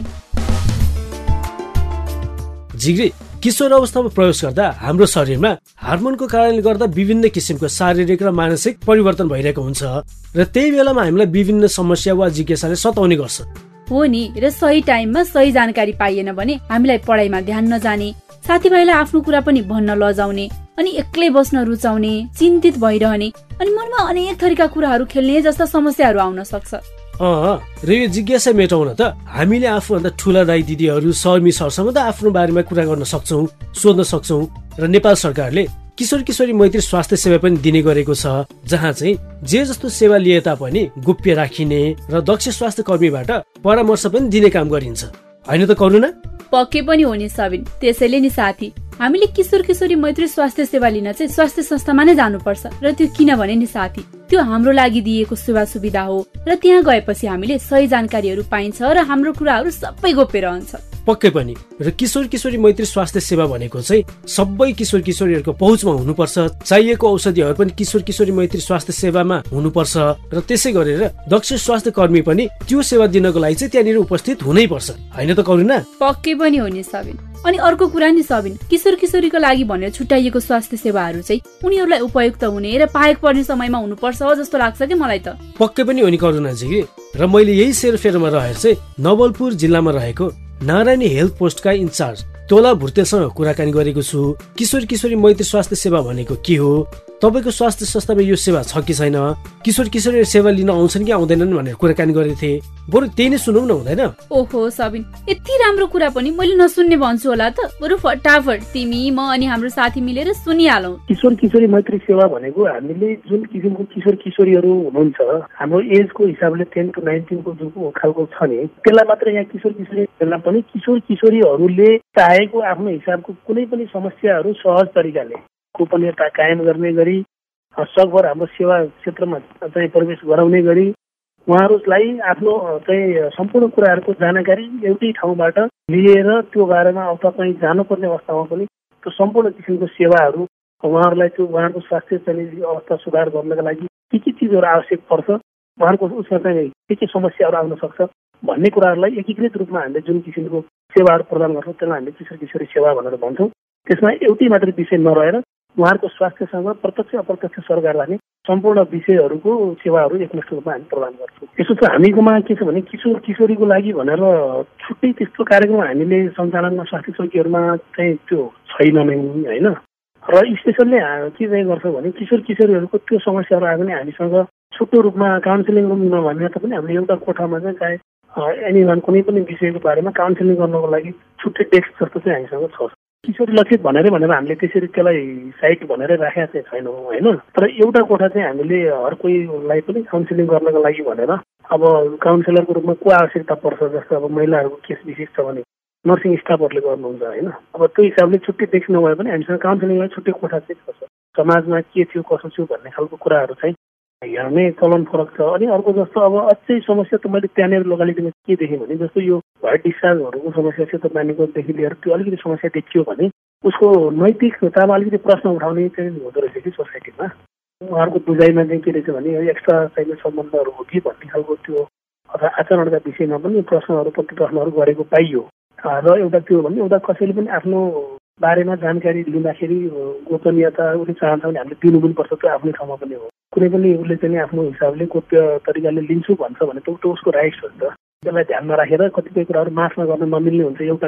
जिग्री, किशोर अवस्थामा प्रवेश गर्दा हाम्रो शरीरमा हार्मोनको कारणले गर्दा विभिन्न किसिमको शारीरिक र मानसिक परिवर्तन भइरहेको हुन्छ र त्यही बेलामा हामीलाई विभिन्न समस्या वा जिज्ञासाले सताउने गर्छ। हो नि, र सही टाइममा सही जानकारी पाइएन भने हामीलाई पढाइमा ध्यान नजाने, साथीभाइलाई आफ्नो कुरा पनि भन्न लजाउने, अनि एक्लै बस्न रुचाउने, चिन्तित भइरहने, अनि मनमा अनेक थरीका कुराहरू खेल्ने जस्ता समस्याहरू आउन सक्छ। अँ, र यो जिज्ञासा मेटाउन त हामीले आफूभन्दा ठुला दाइ दिदीहरू सरमी सरसँग त आफ्नो बारेमा कुरा गर्न सक्छौँ, सोध्न सक्छौँ र नेपाल सरकारले किशोर किशोरी मैत्री स्वास्थ्य सेवा पनि दिने गरेको छ, जहाँ चाहिँ जे जस्तो सेवा लिए तापनि गोप्य राखिने र दक्ष स्वास्थ्य कर्मीबाट परामर्श पनि दिने काम गरिन्छ, होइन त करुणा? पक्कै पनि हो नि सबिन। त्यसैले नि साथी, हामीले किशोर किशोरी मैत्री स्वास्थ्य सेवा लिन चाहिँ स्वास्थ्य संस्थामा नै जानुपर्छ। र त्यो किनभने नि साथी, त्यो हाम्रो लागि दिएको सेवा सुविधा हो र त्यहाँ गएपछि हामीले सही जानकारीहरू पाइन्छ र हाम्रो कुराहरू सबै गोप्य रहन्छ। पक्कै पनि। र किशोर किशोरी मैत्री स्वास्थ्य सेवा भनेको चाहिँ सबै किशोर किशोरीहरूको पहुँचमा हुनुपर्छ, चाहिएको औषधिहरू पनि किशोर किशोरी मैत्री स्वास्थ्य सेवामा हुनुपर्छ र त्यसै गरेर दक्ष स्वास्थ्य कर्मी पनि त्यो सेवा दिनको लागि चाहिँ त्यहाँनिर उपस्थित हुनै पर्छ, होइन त करुणा? पक्कै पनि हो नि सबिन। अनि अर्को कुरा नि सबिन, किशोर किशोरीको लागि भनेर छुट्याइएको स्वास्थ्य सेवाहरू चाहिँ उनीहरूलाई उपयुक्त हुने र पाएको पर्ने समयमा हुनुपर्छ जस्तो लाग्छ कि मलाई त। पक्कै पनि हो नि करुणाजी। र मैले यही सेरोफेरोमा रहेर चाहिँ नवलपुर जिल्लामा रहेको नारायणी हेल्थ पोस्टका इन्चार्ज तोला भुर्तेसँग कुराकानी गरेको छु। किशोर किशोरी मैत्री स्वास्थ्य सेवा भनेको के हो, तपाईको स्वास्थ्य संस्थामा यो सेवा छ कि छैन, किशोर किशोरी सेवा लिन आउँछन् कि आउँदैनन् भनेर कुराकानी गरेको थिएँ। बरु त्यही नै सुनौ न, हुँदैन? ओहो सबिन, यति राम्रो कुरा पनि मैले नसुन्ने भन्छु होला त। बरु फटाफट तिमी, म अनि हाम्रो साथी मिलेर सुनिहालौँ। किशोर किशोरी मैत्री सेवा भनेको हामीले जुन किसिमको किशोर किशोरीहरू हुनुहुन्छ, हाम्रो एजको हिसाबले टेन टु नाइन्टिनको जुन खालको छ नि, त्यसलाई मात्र यहाँ किशोर किशोरी बेला पनि किशोर किशोरीहरूले चाहेको आफ्नो हिसाबको कुनै पनि समस्याहरू सहज तरिकाले गोपनीयता कायम गर्ने गरी सकभर हाम्रो सेवा क्षेत्रमा चाहिँ प्रवेश गराउने गरी उहाँहरूलाई आफ्नो चाहिँ सम्पूर्ण कुराहरूको जानकारी एउटै ठाउँबाट लिएर त्यो बारेमा अब तपाईँ जानुपर्ने अवस्थामा पनि त्यो सम्पूर्ण किसिमको सेवाहरू उहाँहरूलाई त्यो उहाँहरूको स्वास्थ्य चाहिँ अवस्था सुधार गर्नका लागि के के चिजहरू आवश्यक पर्छ, उहाँहरूको उसमा चाहिँ के के समस्याहरू आउन सक्छ भन्ने कुराहरूलाई एकीकृत रूपमा हामीले जुन किसिमको सेवाहरू प्रदान गर्छौँ त्यसलाई हामीले किशोर किशोरी सेवा भनेर भन्छौँ। त्यसमा एउटै मात्र विषय नरहेर उहाँहरूको स्वास्थ्यसँग प्रत्यक्ष अप्रत्यक्ष सरकार जाने सम्पूर्ण विषयहरूको सेवाहरू एकमुष्ट रूपमा हामी प्रदान गर्छौँ। यसो चाहिँ हामीकोमा के छ भने किशोर किशोरीको लागि भनेर छुट्टै त्यस्तो कार्यक्रम हामीले सञ्चालनमा स्वास्थ्य चौकीहरूमा चाहिँ त्यो छैन नै, होइन? र स्पेसलले के चाहिँ गर्छौँ भने किशोर किशोरीहरूको त्यो समस्याहरू आयो भने हामीसँग छुट्टो रूपमा काउन्सिलिङ रुम नभने तापनि हामीले एउटा कोठामा चाहिँ चाहे एनिवान कुनै पनि विषयको बारेमा काउन्सिलिङ गर्नको लागि छुट्टै डेस्क जस्तो चाहिँ हामीसँग छ। किशोर लक्षित भनेर भनेर हामीले त्यसरी त्यसलाई साइट भनेर राखेका चाहिँ छैनौँ, होइन? तर एउटा कोठा चाहिँ हामीले हर कोहीलाई पनि काउन्सिलिङ गर्नको लागि भनेर अब काउन्सिलरको रूपमा को आवश्यकता पर्छ, जस्तो अब महिलाहरूको केस विशेष छ भने नर्सिङ स्टाफहरूले गर्नुहुन्छ, होइन? अब त्यो हिसाबले छुट्टै डेस्क नभए पनि हामीसँग काउन्सिलिङलाई छुट्टै कोठा चाहिँ छ। समाजमा के थियो कसो थियो भन्ने खालको कुराहरू चाहिँ हेर्ने चलन फरक छ। अनि अर्को जस्तो अब अझै समस्या त मैले त्यहाँनिर लोकालिटीमा के देखेँ भने जस्तो यो भर्ट डिस्चार्जहरूको समस्या सेतो पानीकोदेखि लिएर त्यो अलिकति समस्या देखियो भने उसको नैतिकतामा अलिकति प्रश्न उठाउने चाहिँ हुँदो रहेछ कि सोसाइटीमा। उहाँहरूको बुझाइमा चाहिँ के रहेछ भने एक्स्ट्रा चाहिने सम्बन्धहरू हो कि भन्ने खालको त्यो अथवा आचरणका विषयमा पनि प्रश्नहरू प्रतिप्रश्नहरू गरेको पाइयो। र एउटा त्यो भने एउटा कसैले पनि आफ्नो बारेमा जानकारी लिँदाखेरि गोपनीयता उसले चाहन्छ भने हामीले दिनु पनि पर्छ, त्यो आफ्नै ठाउँमा पनि हो। कुनै पनि उसले चाहिँ आफ्नो हिसाबले गोप्य तरिकाले लिन्छु भन्छ भने त उसको राइट्स हो नि त। त्यसलाई ध्यानमा राखेर कतिपय कुराहरू माफमा गर्न नमिल्ने हुन्छ, एउटा त्यो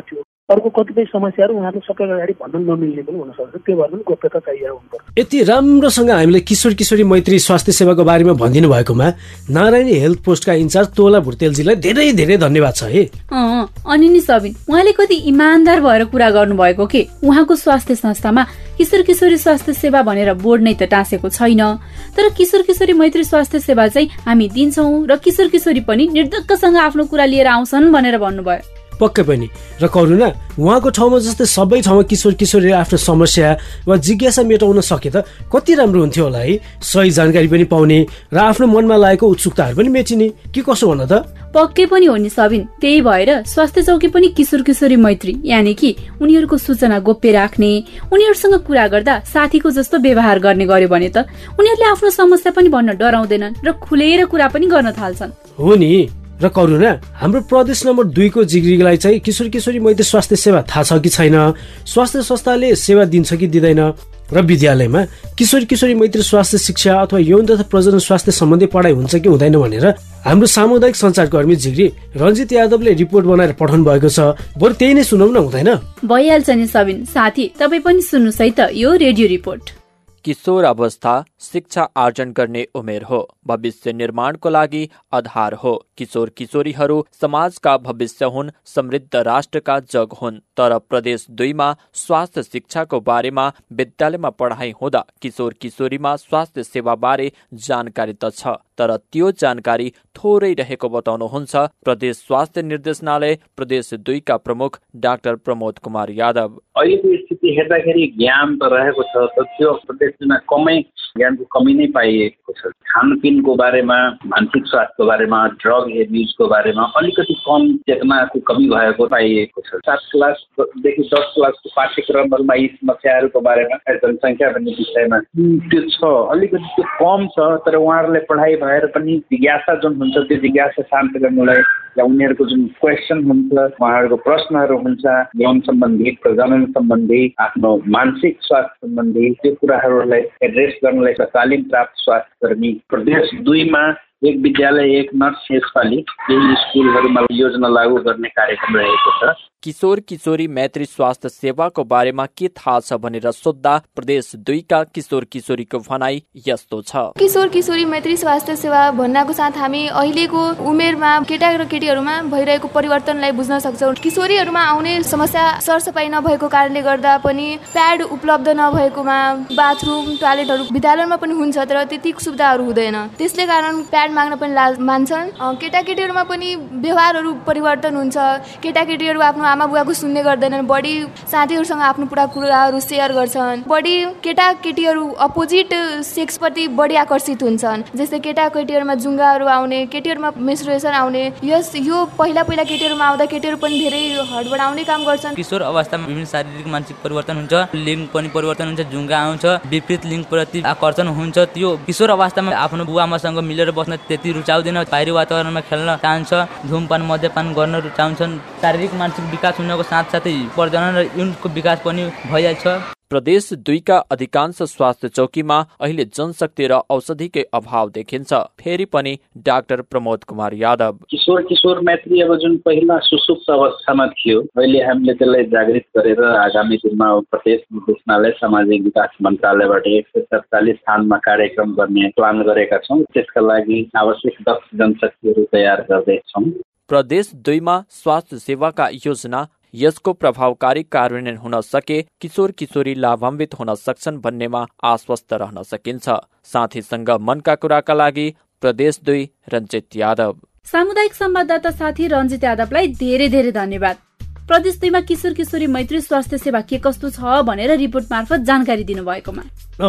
अर्को कतिपय समस्याहरू उहाँले सबैका अगाडि भन्न नमिल्ने पनि हुनसक्छ, त्यो भएर पनि गोप्यता चाहिएको हुनुपर्छ। यति राम्रोसँग हामीले किशोर किशोरी मैत्री स्वास्थ्य सेवाको बारेमा भनिदिनु भएकोमा नारायणी हेल्थ पोस्टका इन्चार्ज तोला भुर्तेलजीलाई धेरै धेरै धन्यवाद छ है। अनि नि सबिन, उहाँले कति इमान्दार भएर कुरा गर्नुभएको के। उहाँको स्वास्थ्य संस्थामा किशोर किशोरी स्वास्थ्य सेवा भनेर बोर्ड नै त टाँसेको छैन, तर किशोर किशोरी मैत्री स्वास्थ्य सेवा चाहिँ हामी दिन्छौँ र किशोर किशोरी पनि निर्धक्कसँग आफ्नो कुरा लिएर आउँछन् भनेर भन्नुभयो। पक्कै पनि। र करुणा, उहाँको ठाउँमा जस्तै सबै ठाउँमा किशोर किशोरीले आफ्नो समस्या वा जिज्ञासा मेटाउन सके त कति राम्रो हुन्थ्यो होला है। सही जानकारी पनि पाउने र आफ्नो मनमा लागेको उत्सुकताहरू पनि मेटिने, के कसो भन त। पक्कै पनि हो नि सबिन। त्यही भएर स्वास्थ्य चौकी पनि किशोर किशोरी मैत्री यानि कि उनीहरूको सूचना गोप्य राख्ने, उनीहरूसँग कुरा गर्दा साथीको जस्तो व्यवहार गर्ने गर्यो भने त उनीहरूले आफ्नो समस्या पनि भन्न डराउँदैनन् र खुलेर कुरा पनि गर्न थाल्छन्। हो नि। र करुणा, हाम्रो प्रदेश नम्बर दुईको जिग्रीलाई चाहिँ किशोर किशोरी मैत्री स्वास्थ्य सेवा थाहा छ कि छैन, स्वास्थ्य संस्थाले सेवा दिन्छ कि दिँदैन, र विद्यालयमा किशोर किशोरी मैत्री स्वास्थ्य शिक्षा अथवा यौन तथा प्रजनन स्वास्थ्य सम्बन्धी पढाइ हुन्छ कि हुँदैन भनेर हाम्रो सामुदायिक सञ्चारकर्मी जिग्री रञ्जित यादवले रिपोर्ट बनाएर पठाउनु भएको छ। बरु त्यही नै सुनौ न, हुँदैन? भइहाल्छ नि सबिन। साथी, तपाईँ पनि सुन्नुहोस् है त यो रेडियो रिपोर्ट। किशोर अवस्था शिक्षा आर्जन गर्ने उमेर हो, भविष्य निर्माणको लागि आधार हो। किशोर किशोरीहरू समाजका भविष्य हुन्, समृद्ध राष्ट्रका जग हुन्। तर प्रदेश दुईमा स्वास्थ्य शिक्षाको बारेमा विद्यालयमा पढाइ हुँदा किशोर किशोरीमा स्वास्थ्य सेवा बारे जानकारी त छ, तर त्यो जानकारी थोरै रहेको बताउनुहुन्छ प्रदेश स्वास्थ्य निर्देशनालय प्रदेश दुईका प्रमुख डाक्टर प्रमोद कुमार यादव। अहिलेको स्थिति हेर्दाखेरि ज्ञान त रहेको छ, तर त्यो प्रदेशमा कमै ज्ञानको कमी नै पाइएको छ। खानपिनको बारेमा, मानसिक स्वास्थ्यको बारेमा, ड्रग एब्युजको बारेमा अलिकति कम चेतनाको कमी भएको पाइएको छ। सात क्लासदेखि दस क्लासको पाठ्यक्रमहरूमा यी समस्याहरूको बारेमा जनसङ्ख्या भन्ने विषयमा त्यो छ, अलिकति त्यो कम छ। तर उहाँहरूलाई पढाइ भएर पनि जिज्ञासा जुन हुन्छ त्यो जिज्ञासा शान्त गर्नलाई या उनीहरूको जुन क्वेसन हुन्छ, उहाँहरूको प्रश्नहरू हुन्छ, यौन सम्बन्धी, प्रजनन सम्बन्धी, आफ्नो मानसिक स्वास्थ्य सम्बन्धी, त्यो कुराहरूलाई एड्रेस गर्नलाई तालिम प्राप्त स्वास्थ्य कर्मी प्रदेश दुईमा एक विद्यालय एक नर्स यसपालि केही स्कुलहरूमा योजना लागू गर्ने कार्यक्रम रहेको छ। किशोर किशोरी मैत्री स्वास्थ्य सेवाको बारेमा के थाहा छ भनेर सोद्धा प्रदेश दुईका किशोर किशोरीको भनाइ यस्तो छ। किशोर किशोरी मैत्री स्वास्थ्य सेवा भन्नाको साथ हामी अहिलेको उमेरमा केटा र केटीहरूमा भइरहेको परिवर्तनलाई बुझ्न सक्छौँ। किशोरीहरूमा आउने समस्या सरसफाइ नभएको कारणले गर्दा पनि, प्याड उपलब्ध नभएकोमा, बाथरुम टोयलेटहरू विद्यालयमा पनि हुन्छ तर त्यति सुविधाहरू हुँदैन, त्यसले कारण प्याड माग्न पनि लाज मान्छन्। केटाकेटीहरूमा पनि व्यवहारहरू परिवर्तन हुन्छ, केटाकेटीहरू आफ्नो आमा बुवाको सुन्ने गर्दैनन्, बढी साथीहरूसँग आफ्नो पुरा कुराहरू सेयर गर्छन्, बढी केटाकेटीहरू अपोजिट सेक्सप्रति बढी आकर्षित हुन्छन्। जस्तै केटाकेटीहरूमा जुङ्गाहरू आउने, केटीहरूमा मेन्स्ट्रुएसन आउने, यस यो पहिला पहिला केटीहरूमा आउँदा केटीहरू पनि धेरै हडबडाउने काम गर्छन्। किशोर अवस्थामा विभिन्न शारीरिक मानसिक परिवर्तन हुन्छ, लिङ्ग पनि परिवर्तन हुन्छ, जुङ्गा आउँछ, विपरीत लिङ्गप्रति आकर्षण हुन्छ। त्यो किशोर अवस्थामा आफ्नो बुवा आमासँग मिलेर बस्न त्यति रुचाउँदैन, बाहिरी वातावरणमा खेल्न चाहन्छ, धुमपान मद्यपान गर्न रुचाउँछन्। शारीरिक मानसिक विकास हुनको साथसाथै प्रजनन र यौनको विकास पनि भइहाल्छ। प्रदेश दुईका अधिकांश स्वास्थ्य चौकीमा अहिले जनशक्ति र औषधिकै अभाव देखिन्छ। फेरि पनि डाक्टर प्रमोद कुमार यादव। किशोर किशोर मैत्री अब जुन पहिला सुसुप्त अवस्थामा थियो, अहिले हामीले त्यसलाई जागृत गरेर आगामी दिनमा प्रदेश निर्देशनालय सामाजिक विकास मन्त्रालयबाट एक सय सत्तालिस स्थानमा कार्यक्रम गर्ने प्लान गरेका छौँ। त्यसका लागि आवश्यक दक्ष जनशक्तिहरू तयार गर्दैछौँ। प्रदेश दुईमा स्वास्थ्य सेवाका योजना यसको प्रभावकारी कार्यान्वयन हुन सके किशोर किशोरी लाभान्वित हुन सक्छन् भन्नेमा आश्वस्त रहन सकिन्छ। साथीसँग मनका कुराका लागि प्रदेश दुई रञ्जित यादव। सामुदायिक संवाददाता साथी रञ्जित यादवलाई धेरै धेरै धन्यवाद। प्रदेश दुईमा किशोर किशोरी मैत्री स्वास्थ्य सेवा के कस्तो छ भनेर रिपोर्ट मार्फत जानकारी दिनु भएकोमा।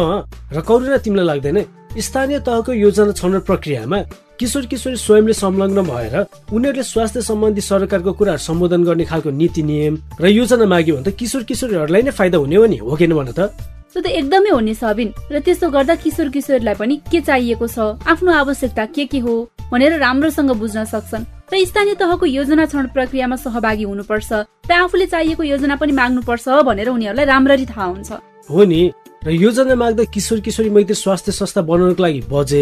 र करुणा, तिमीलाई लाग्दैन स्थानीय तहको योजना छनौट प्रक्रियामा किशोर किशोरी स्वयंले संलग्न भएर उनीहरूले स्वास्थ्य सम्बन्धी सरकारको कुराहरू सम्बोधन गर्ने खालको नीति नियम र योजना माग्यो भने त किशोर किशोरीहरूलाई नै फाइदा हुने हो नि, हो किन भन त? त्यो त एकदमै हो नि सबिन। र त्यसो गर्दा किशोर किशोरीलाई पनि के चाहिएको छ, आफ्नो आवश्यकता के के हो भनेर राम्रोसँग बुझ्न सक्छन् र स्थानीय तहको योजना छनौट प्रक्रियामा सहभागी हुनुपर्छ र आफूले चाहिएको योजना पनि माग्नुपर्छ भनेर उनीहरूलाई राम्ररी थाहा हुन्छ। हो नि, र योजना माग्दा किशोर किशोरी मैत्री स्वास्थ्य संस्था बनाउनको लागि बजेट,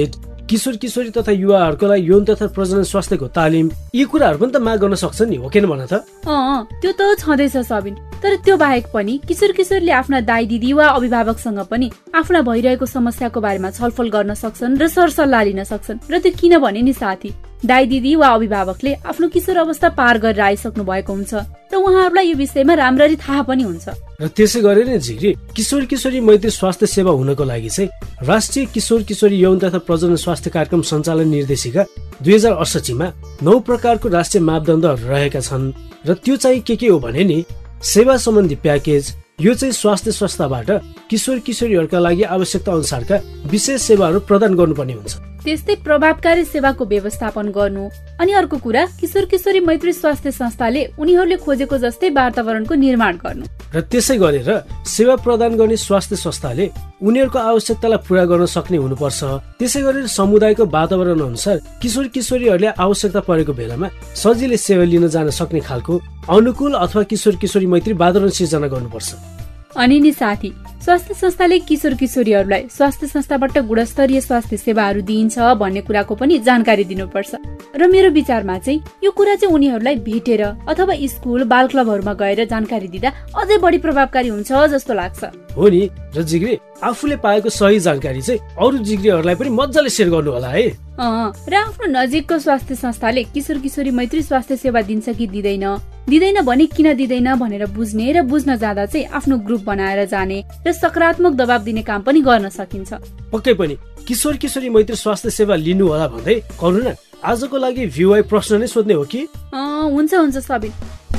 किशोर किशोरी तथा युवाहरूको लागि यौन तथा प्रजनन स्वास्थ्यको तालिम यी कुराहरू पनि त माग गर्न सक्छन् नि, हो किन भन त? अँ त्यो त छँदैछ सबिन, तर त्यो बाहेक पनि किशोर किशोरले आफ्ना दाइ दिदी वा अभिभावकसँग पनि आफूलाई भइरहेको समस्याको बारेमा छलफल गर्न सक्छन् र सरसल्लाह लिन सक्छन्। र त्यो किनभने नि साथी, दाइ दिदी वा अभिभावकले आफ्नो किशोर अवस्था पार गरेर आइसक्नु भएको हुन्छ र उहाँहरूलाई यो विषयमा राम्ररी थाहा पनि हुन्छ। र त्यसै गरी नै झिग्री किशोर किशोरी मैत्री स्वास्थ्य सेवा हुनको लागि चाहिँ राष्ट्रिय किशोर किशोरी यौन तथा प्रजनन स्वास्थ्य कार्यक्रम सञ्चालन निर्देशिका दुई हजार अडसठीमा नौ प्रकारको राष्ट्रिय मापदण्डहरू रहेका छन्। र त्यो चाहिँ के के हो भने नि, सेवा सम्बन्धी प्याकेज, यो चाहिँ स्वास्थ्य संस्थाबाट किशोर किशोरीहरूका लागि आवश्यकता अनुसारका विशेष सेवाहरू प्रदान गर्नुपर्ने हुन्छ। त्यस्तै प्रभावकारी सेवाको व्यवस्थापन गर्नु। अनि अर्को कुरा, किशोर किशोरी मैत्री स्वास्थ्य संस्थाले उनीहरूले खोजेको जस्तै वातावरणको निर्माण गर्नु। र त्यसै गरेर सेवा प्रदान गर्ने स्वास्थ्य संस्थाले उनीहरूको आवश्यकतालाई पूरा गर्न सक्ने हुनुपर्छ। त्यसै गरेर समुदायको वातावरण अनुसार किशोर किशोरीहरूले आवश्यकता परेको बेलामा सजिलै सेवा लिन जान सक्ने खालको अनुकूल अथवा किशोर किशोरी मैत्री वातावरण सिर्जना गर्नुपर्छ। अनि नि साथी, स्वास्थ्य संस्थाले किशोर किशोरीहरूलाई स्वास्थ्य संस्थाबाट गुणस्तरीय स्वास्थ्य सेवाहरू दिइन्छ भन्ने कुराको पनि जानकारी दिनुपर्छ। र मेरो विचारमा चाहिँ यो कुरा चाहिँ उनीहरूलाई भेटेर अथवा स्कुल बाल क्लबहरूमा गएर जानकारी दिँदा अझै बढी प्रभावकारी हुन्छ जस्तो लाग्छ। हो नि, र जिग्री आफूले पाएको सही जानकारी चाहिँ अरू जिग्रीहरूलाई पनि मजाले सेयर गर्नु होला है। अँ र आफ्नो नजिकको स्वास्थ्य संस्थाले किशोर किशोरी मैत्री स्वास्थ्य सेवा दिन्छ कि दिँदैन, दिँदैन भने किन दिँदैन भनेर बुझ्ने र बुझ्न जाँदा चाहिँ आफ्नो ग्रुप बनाएर जाने र सकारात्मक दबाब दिने काम पनि गर्न सकिन्छ। पक्कै पनि किशोर किशोरी मैत्री स्वास्थ्य सेवा लिनु होला भन्दै करुणा आजको लागि भ्युआई प्रश्न नै सोध्ने हो कि? अँ हुन्छ हुन्छ सबिन।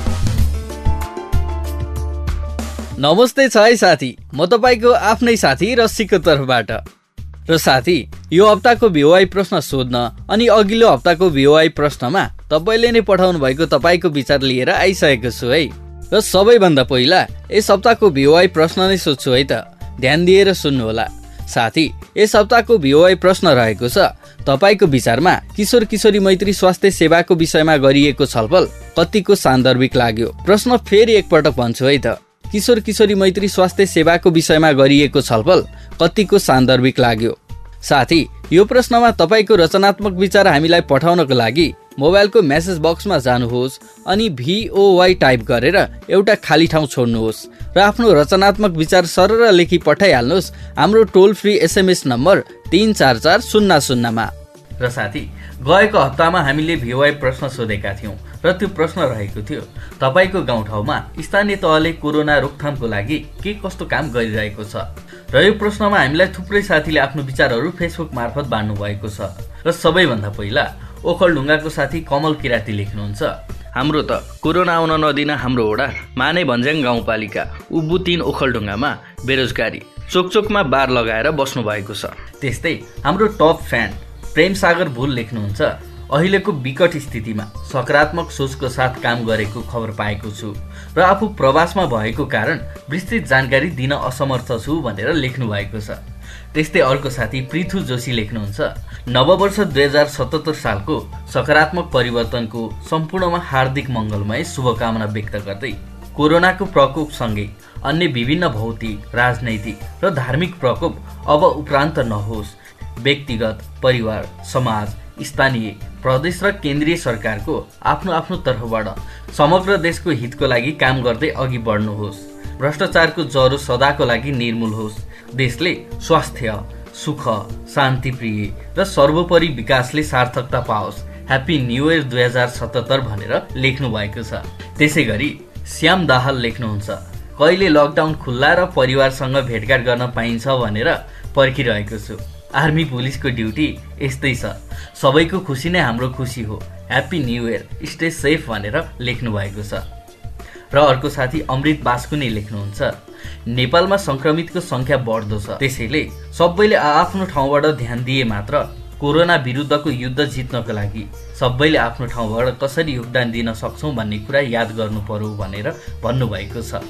नमस्ते छ है साथी, म तपाईँको आफ्नै साथी रस्सीको तर्फबाट। र साथी, यो हप्ताको भ्युआई प्रश्न सोध्न अनि अघिल्लो हप्ताको भ्युआई प्रश्नमा तपाईँले नै पठाउनु भएको तपाईँको विचार लिएर आइसकेको छु है। र सबैभन्दा पहिला यस हप्ताको भ्युआई प्रश्न नै सोध्छु है त, ध्यान दिएर सुन्नुहोला। साथी, यस हप्ताको भ्युआई प्रश्न रहेको छ, तपाईँको विचारमा किशोर किशोरी मैत्री स्वास्थ्य सेवाको विषयमा गरिएको छलफल कतिको सान्दर्भिक लाग्यो? प्रश्न फेरि एकपटक भन्छु है त, किशोर किशोरी मैत्री स्वास्थ्य सेवाको विषयमा गरिएको छलफल कतिको सान्दर्भिक लाग्यो? साथी, यो प्रश्नमा तपाईँको रचनात्मक विचार हामीलाई पठाउनको लागि मोबाइलको मेसेज बक्समा जानुहोस् अनि भीओवाई टाइप गरेर एउटा खाली ठाउँ छोड्नुहोस् र आफ्नो रचनात्मक विचार सरर लेखी पठाइहाल्नुहोस् हाम्रो टोल फ्री एसएमएस नम्बर तीन चार चार शून्य शून्यमा। र साथी, गएको हप्तामा हामीले भीओवाई प्रश्न सोधेका थियौँ र त्यो प्रश्न रहेको थियो, तपाईँको गाउँठाउँमा स्थानीय तहले कोरोना रोकथामको लागि के कस्तो काम गरिरहेको छ? र यो प्रश्नमा हामीलाई थुप्रै साथीले आफ्नो विचारहरू फेसबुक मार्फत बाँड्नु भएको छ। र सबैभन्दा पहिला ओखलढुङ्गाको साथी कमल किराती लेख्नुहुन्छ, हाम्रो त कोरोना आउन नदिन हाम्रो वडा माने भन्ज्याङ गाउँपालिका उब्बु तीन ओखलढुङ्गामा बेरोजगारी चोकचोकमा बार लगाएर बस्नु भएको छ। त्यस्तै हाम्रो टप फ्यान प्रेम सागर भुल लेख्नुहुन्छ, अहिलेको विकट स्थितिमा सकारात्मक सोचको साथ काम गरेको खबर पाएको छु र आफू प्रवासमा भएको कारण विस्तृत जानकारी दिन असमर्थ छु भनेर लेख्नु भएको छ। त्यस्तै अर्को साथी पृथु जोशी लेख्नुहुन्छ, नववर्ष दुई हजार सतहत्तर सालको सकारात्मक परिवर्तनको सम्पूर्णमा हार्दिक मङ्गलमय शुभकामना व्यक्त गर्दै कोरोनाको प्रकोपसँगै अन्य विभिन्न भौतिक, राजनैतिक र धार्मिक प्रकोप अब उपरान्त नहोस्। व्यक्तिगत, परिवार, समाज, स्थानीय, प्रदेश र केन्द्रीय सरकारको आफ्नो आफ्नो तर्फबाट समग्र देशको हितको लागि काम गर्दै अघि बढ्नुहोस्। भ्रष्टाचारको जरो सदाको लागि निर्मूल होस्। देशले स्वास्थ्य, सुख, शान्तिप्रिय र सर्वोपरि विकासले सार्थकता पाओस्। ह्याप्पी न्यू इयर दुई हजार सतहत्तर भनेर लेख्नु भएको छ। त्यसै गरी श्याम दाहाल लेख्नुहुन्छ, कहिले लकडाउन खुल्ला र परिवारसँग भेटघाट गर्न पाइन्छ भनेर पर्खिरहेको छु। आर्मी पुलिसको ड्युटी यस्तै छ, सबैको खुसी नै हाम्रो खुसी हो। Happy new year, stay safe भनेर लेख्नु भएको छ। र अर्को साथी अमृत बास्कुनी लेख्नुहुन्छ, नेपालमा संक्रमितको संख्या बढ्दो छ, त्यसैले सबैले आफ्नो ठाउँबाट ध्यान दिए मात्र कोरोना विरुद्धको युद्ध जित्नको लागि सबैले आफ्नो ठाउँबाट कसरी योगदान दिन सक्छौँ भन्ने कुरा याद गर्नु पर्यो भनेर भन्नुभएको छ।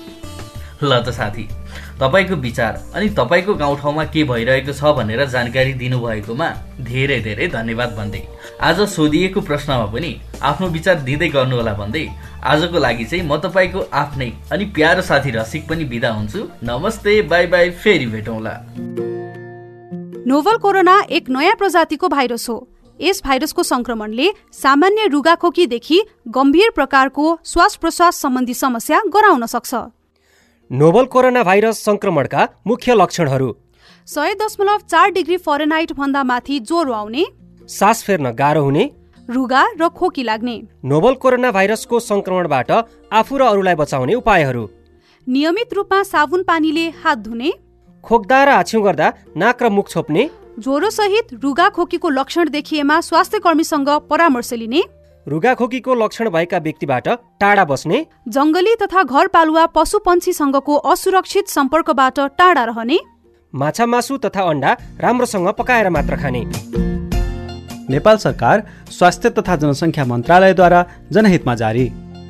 ल त साथी, तपाईँको विचार अनि तपाईँको गाउँठाउँमा के भइरहेको छ भनेर जानकारी दिनुभएकोमा धेरै धेरै धन्यवाद भन्दै आज सोधिएको प्रश्नमा पनि आफ्नो विचार दिँदै गर्नुहोला भन्दै आजको लागि चाहिँ म तपाईँको आफ्नै अनि प्यारो साथी रसिक पनि बिदा हुन्छु। नमस्ते, बाई बाई, फेरि भेटौँला। नोभल कोरोना एक नयाँ प्रजातिको भाइरस हो। यस भाइरसको संक्रमणले सामान्य रुगाखोकीदेखि गम्भीर प्रकारको श्वास प्रश्वास सम्बन्धी समस्या गराउन सक्छ। नोभल कोरोना भाइरस संक्रमणका मुख्य लक्षणहरू: सय दशमलव चार डिग्री फरेनहाइट भन्दा माथि ज्वरो आउने, सास फेर्न गाह्रो हुने, रुगा र खोकी लाग्ने। नोभल कोरोना भाइरसको संक्रमणबाट आफू र अरूलाई बचाउने उपायहरू: नियमित रूपमा साबुन पानीले हात धुने, खोक्दा र हाछ्यौं गर्दा नाक र मुख छोप्ने, ज्वरो सहित रुगा खोकीको लक्षण देखिएमा स्वास्थ्य कर्मीसँग परामर्श लिने, रुगाखोकीको लक्षण भएका व्यक्तिबाट टाढा बस्ने, जंगली तथा घरपालुवा पशु पन्छीसँगको असुरक्षित सम्पर्कबाट टाढा रहने, माछा मासु तथा अन्डा राम्रोसँग पकाएर मात्र खाने। नेपाल सरकार स्वास्थ्य तथा जनसङ्ख्या मन्त्रालयद्वारा जनहितमा जारी।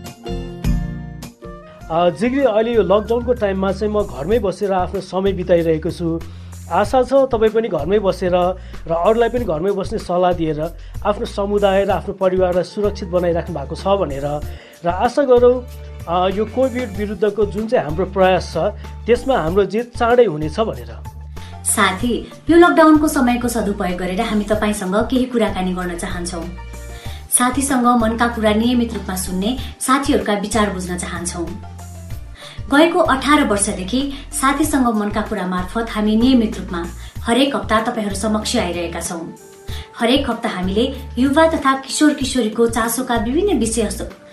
जिग्री अहिले यो लकडाउनको टाइममा चाहिँ म घरमै बसेर आफ्नो समय बिताइरहेको छु। आशा छ तपाईँ पनि घरमै बसेर र अरूलाई पनि घरमै बस्ने सल्लाह दिएर आफ्नो समुदाय र आफ्नो परिवारलाई सुरक्षित बनाइराख्नु भएको छ भनेर र आशा गरौँ यो कोभिड विरुद्धको जुन चाहिँ हाम्रो प्रयास छ त्यसमा हाम्रो जित चाँडै हुनेछ भनेर। साथी, यो लकडाउनको समयको सदुपयोग गरेर हामी तपाईसँग केही कुराकानी गर्न चाहन्छौँ। साथीसँग मनका कुरा नियमित रूपमा सुन्ने, साथीहरूका विचार बुझ्न चाहन्छौँ। गएको अठार वर्षदेखि साथीसँग मनका कुरा मार्फत हामी नियमित रूपमा हरेक हप्ता तपाईहरू समक्ष आइरहेका छौँ। हरेक हप्ता हामीले युवा तथा किशोर किशोरीको चासोका विभिन्न विषय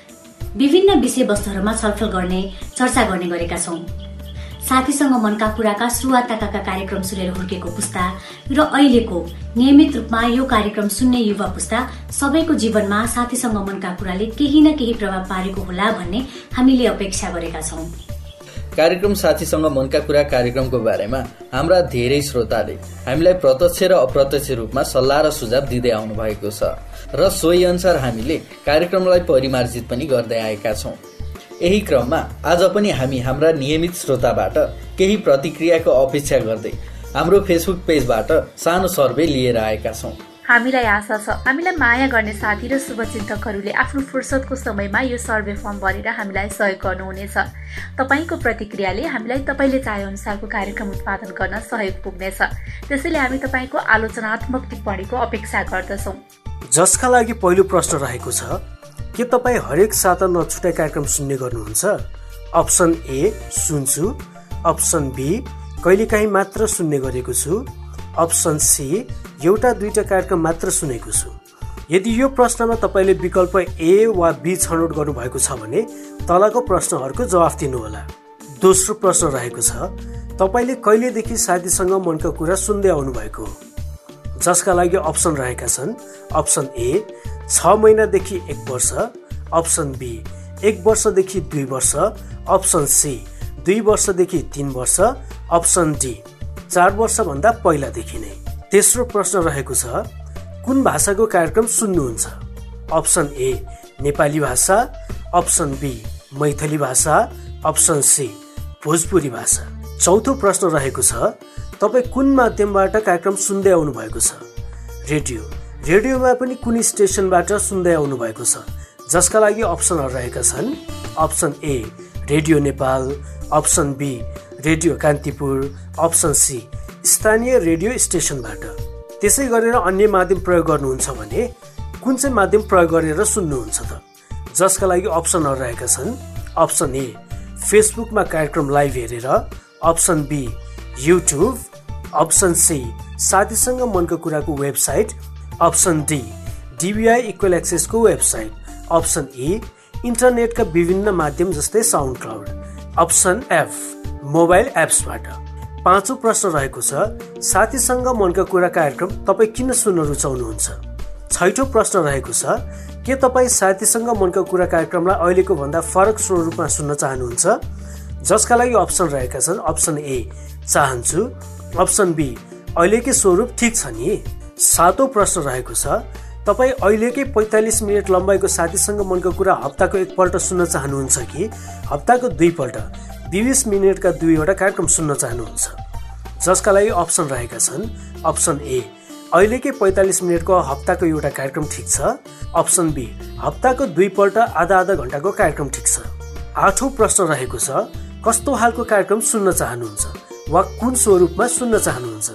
विभिन्न विषयवस्तुहरूमा छलफल गर्ने, चर्चा गर्ने गरेका छौँ। साथीसँग मनका कुराका सुरुवातका कार्यक्रम सुनेर हुर्केको पुस्ता र अहिलेको नियमित रूपमा यो कार्यक्रम सुन्ने युवा पुस्ता सबैको जीवनमा साथीसँग मनका कुराले केही न केही प्रभाव पारेको होला भन्ने हामीले अपेक्षा गरेका छौँ। कार्यक्रम साथीसँग मनका कुरा कार्यक्रमको बारेमा हाम्रा धेरै श्रोताले हामीलाई प्रत्यक्ष र अप्रत्यक्ष रूपमा सल्लाह र सुझाव दिँदै आउनु भएको छ र सोही अनुसार हामीले कार्यक्रमलाई परिमार्जित पनि गर्दै आएका छौँ। यही क्रममा आज पनि हामी हाम्रा नियमित श्रोताबाट केही प्रतिक्रियाको अपेक्षा गर्दै हाम्रो फेसबुक पेजबाट सानो सर्वे लिएर आएका छौँ। हामीलाई आशा छ हामीलाई माया गर्ने साथी र शुभचिन्तकहरूले आफ्नो फुर्सदको समयमा यो सर्वे फर्म भरेर हामीलाई सहयोग गर्नुहुनेछ। तपाईँको प्रतिक्रियाले हामीलाई तपाईँले चाहे अनुसारको कार्यक्रम उत्पादन गर्न सहयोग पुग्नेछ। त्यसैले हामी तपाईँको आलोचनात्मक टिप्पणीको अपेक्षा गर्दछौँ। जसका लागि पहिलो प्रश्न रहेको छ, के तपाईँ हरेक साता नछुटाइ कार्यक्रम सुन्ने गर्नुहुन्छ? अप्सन ए सुन्छु, अप्सन बी कहिलेकाहीँ मात्र सुन्ने गरेको छु, अप्सन सी एउटा दुईटा कार्यक्रम मात्र सुनेको छु। यदि यो प्रश्नमा तपाईँले विकल्प ए वा बी छनौट गर्नुभएको छ भने तलको प्रश्नहरूको जवाफ दिनुहोला। दोस्रो प्रश्न रहेको छ, तपाईँले कहिलेदेखि साथीसँग मनका कुरा सुन्दै आउनुभएको हो? जसका लागि अप्सन रहेका छन् अप्सन ए छ महिनादेखि एक वर्ष, अप्सन बी एक वर्षदेखि दुई वर्ष, अप्सन सी दुई वर्षदेखि तीन वर्ष, अप्सन डी चार वर्षभन्दा पहिलादेखि नै। तेस्रो प्रश्न रहेको छ, कुन भाषाको कार्यक्रम सुन्नुहुन्छ? अप्सन ए नेपाली भाषा, अप्सन बी मैथिली भाषा, अप्सन सी भोजपुरी भाषा। चौथो प्रश्न रहेको छ, तपाईँ कुन माध्यमबाट कार्यक्रम सुन्दै आउनु भएको छ? रेडियो रेडियोमा पनि कुनै स्टेसनबाट सुन्दै आउनु भएको छ? जसका लागि अप्सनहरू रहेका छन् option A radio Nepal, option B radio Kantipur, option C स्थानीय रेडियो स्टेसनबाट। त्यसै गरेर अन्य माध्यम प्रयोग गर्नुहुन्छ भने कुन चाहिँ माध्यम प्रयोग गरेर सुन्नुहुन्छ त? जसका लागि अप्सनहरू रहेका छन् अप्सन ए फेसबुकमा कार्यक्रम लाइभ हेरेर, option B YouTube, option C साथीसँग मनको कुराको website, option D DBI equal एक्सेसको वेबसाइट, अप्सन ई इन्टरनेटका विभिन्न माध्यम जस्तै SoundCloud, option F mobile एप्सबाट। पाँचौं प्रश्न रहेको छ, साथीसँग मनका कुरा कार्यक्रम तपाईँ किन सुन्न रुचाउनुहुन्छ? छैठौं प्रश्न रहेको छ, के तपाईँ साथीसँग मनका कुरा कार्यक्रमलाई अहिलेको भन्दा फरक स्वरूपमा सुन्न चाहनुहुन्छ? जसका लागि अप्सन रहेका छन् अप्सन ए चाहन्छु, अप्सन बी अहिलेकै स्वरूप ठिक छ नि। सातौं प्रश्न रहेको छ, तपाईँ अहिलेकै पैँतालिस मिनट लम्बाइको साथीसँग मनको कुरा हप्ताको एकपल्ट सुन्न चाहनुहुन्छ कि हप्ताको दुईपल्ट बीस मिनटका दुईवटा कार्यक्रम सुन्न चाहनुहुन्छ? जसका लागि अप्सन रहेका छन् अप्सन ए अहिलेकै पैँतालिस मिनटको हप्ताको एउटा कार्यक्रम ठिक छ, अप्सन बी हप्ताको दुईपल्ट आधा आधा घण्टाको कार्यक्रम ठिक छ। आठौं प्रश्न रहेको छ, कस्तो खालको कार्यक्रम सुन्न चाहनुहुन्छ वा कुन स्वरूपमा सुन्न चाहनुहुन्छ?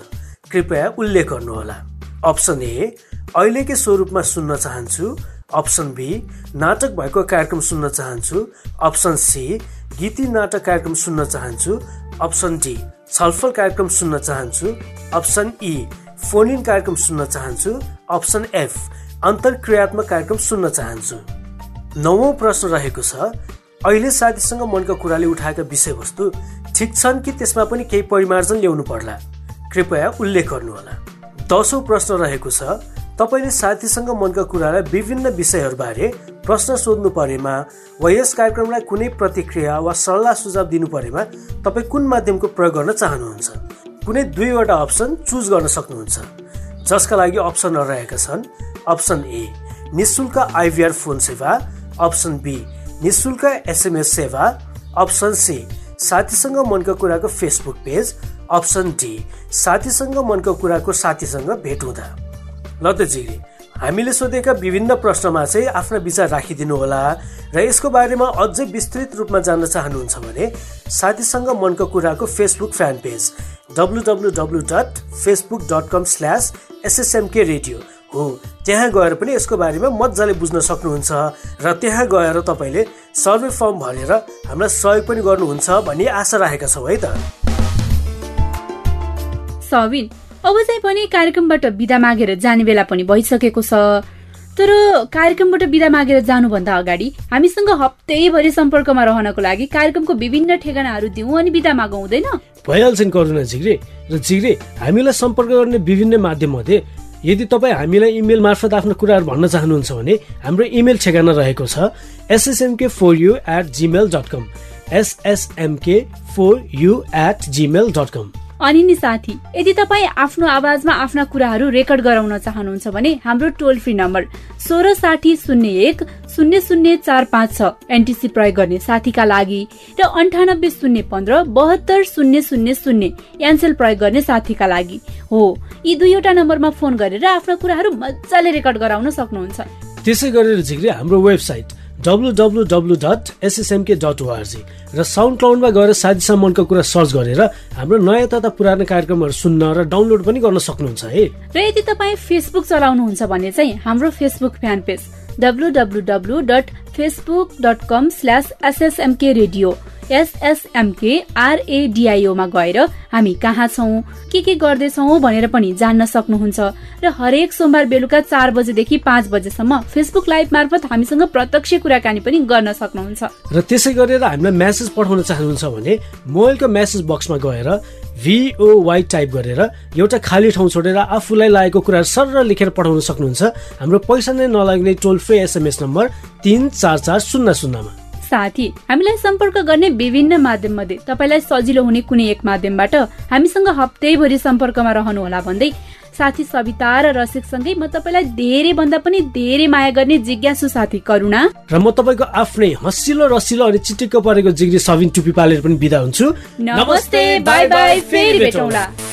कृपया उल्लेख गर्नुहोला। अप्सन ए अहिलेकै स्वरूपमा सुन्न चाहन्छु। अप्सन बी नाटक भएको कार्यक्रम सुन्न चाहन्छु। अप्सन सी गीती नाटक कार्यक्रम सुन्न चाहन्छु। अप्सन डी छलफल कार्यक्रम सुन्न चाहन्छु। अप्सन ई फोन इन कार्यक्रम सुन्न चाहन्छु। अप्सन एफ अन्तर्क्रियात्मक कार्यक्रम सुन्न चाहन्छु। नौवौं प्रश्न रहेको छ, अहिले साथीसँग मनका कुराले उठाएका विषयवस्तु ठिक छन् कि त्यसमा पनि केही परिमार्जन ल्याउनु पर्ला? कृपया उल्लेख गर्नुहोला। दशौं प्रश्न रहेको छ, तपाईले साथीसँग मनका कुरालाई विभिन्न विषयहरूबारे प्रश्न सोध्नु परेमा वा यस कार्यक्रमलाई कुनै प्रतिक्रिया वा सल्लाह सुझाव दिनु परेमा तपाईँ कुन माध्यमको प्रयोग गर्न चाहनुहुन्छ? कुनै दुईवटा अप्सन चुज गर्न सक्नुहुन्छ, जसका लागि अप्सनहरू रहेका छन्। अप्सन ए निशुल्क आइभीआर फोन सेवा। अप्सन बी निशुल्क एसएमएस सेवा। अप्सन सी साथीसँग मनका कुराको फेसबुक पेज। अप्सन डी साथीसँग मनका कुराको साथीसँग भेट हुँदा। ल त जिग्री, हामीले सोधेका विभिन्न प्रश्नमा चाहिँ आफ्ना विचार राखिदिनु होला र यसको बारेमा अझै विस्तृत रूपमा जान्न चाहनुहुन्छ भने साथीसँग मनका कुराको Facebook fan page W W W dot Facebook dot com slash SSMK radio हो, त्यहाँ गएर पनि यसको बारेमा मजाले बुझ्न सक्नुहुन्छ र त्यहाँ गएर तपाईँले सर्वे फर्म भरेर हामीलाई सहयोग पनि गर्नुहुन्छ भन्ने आशा राखेका छौँ है त। सबिन, अब चाहिँ पनि कार्यक्रमबाट बिदा मागेर जाने बेला पनि भइसकेको छ, तर कार्यक्रमबाट बिदा मागेर जानुभन्दा अगाडि हामीसँग हप्तैभरि सम्पर्कमा रहनको लागि कार्यक्रमको विभिन्न ठेगानाहरू दिउँ अनि बिदा मागौँ, हुँदैन? भइहाल्छ नि करुणा जिग्रे। र जिग्रे, हामीलाई सम्पर्क गर्ने विभिन्न माध्यम मध्ये यदि तपाईँ हामीलाई इमेल मार्फत आफ्नो कुराहरू भन्न चाहनुहुन्छ भने हाम्रो इमेल ठेगाना रहेको छ SSMK four U at Gmail dot com SSMK four U at Gmail dot com. अनि नि साथी, यदि तपाईँ आफ्नो आवाजमा आफ्ना कुराहरू रेकर्ड गराउन चाहनुहुन्छ भने हाम्रो टोल फ्री नम्बर सोह्र साठी शून्य एक शून्य शून्य चार पाँच छ एनटिसी प्रयोग गर्ने साथीका लागि र अन्ठानब्बे शून्य पन्ध्र बहत्तर शून्य शून्य शून्य यान्सेल प्रयोग गर्ने साथीका लागि हो। यी दुईवटा नम्बरमा फोन गरेर आफ्ना कुराहरू मजाले रेकर्ड गराउन सक्नुहुन्छ। त्यसै गरेर जिग्रे हाम्रो website W W W dot SSMK dot ORG र साउन्ड क्लाउडमा गएर साथीसँग मनका कुरा सर्च गरेर हाम्रो नयाँ तथा पुरानो कार्यक्रमहरू सुन्न र डाउनलोड पनि गर्न सक्नुहुन्छ है। र यदि तपाईँ फेसबुक चलाउनुहुन्छ भने चाहिँ हाम्रो Facebook fan page W W W dot Facebook dot com slash SSMK radio SSMK RADIO मा गएर हामी कहाँ छौँ, के के गर्दैछौँ भनेर पनि जान्न सक्नुहुन्छ र हरेक सोमबार बेलुका चार बजेदेखि पाँच बजेसम्म फेसबुक लाइभ मार्फत हामीसँग प्रत्यक्ष कुराकानी पनि गर्न सक्नुहुन्छ। र त्यसै गरेर हामीलाई मेसेज पठाउन चाहनुहुन्छ भने मोबाइलको मेसेज बक्समा गएर भिओवाई टाइप गरेर एउटा खाली ठाउँ छोडेर आफूलाई लागेको कुरा सरर लेखेर पठाउन सक्नुहुन्छ हाम्रो पैसा नै नलाग्ने टोल फ्री एसएमएस नम्बर तीन चार चार शून्य शून्यमा। साथी, हामीलाई सम्पर्क गर्ने विभिन्न माध्यम मध्ये तपाईलाई सजिलो हुने कुनै एक माध्यमबाट हामीसँग हप्तैभरि सम्पर्कमा रहनुहोला भन्दै साथी सविता र रसिक सँगै म तपाईलाई धेरै भन्दा पनि धेरै माया गर्ने जिज्ञासु साथी करुणा र म तपाईको आफ्नै हँसिलो रसिलो अनि चिटिक्क परेको जिग्री सबिन टुपी पालेर पनि बिदा हुन्छु। नमस्ते, बाई बाई, फेरि भेटौँला।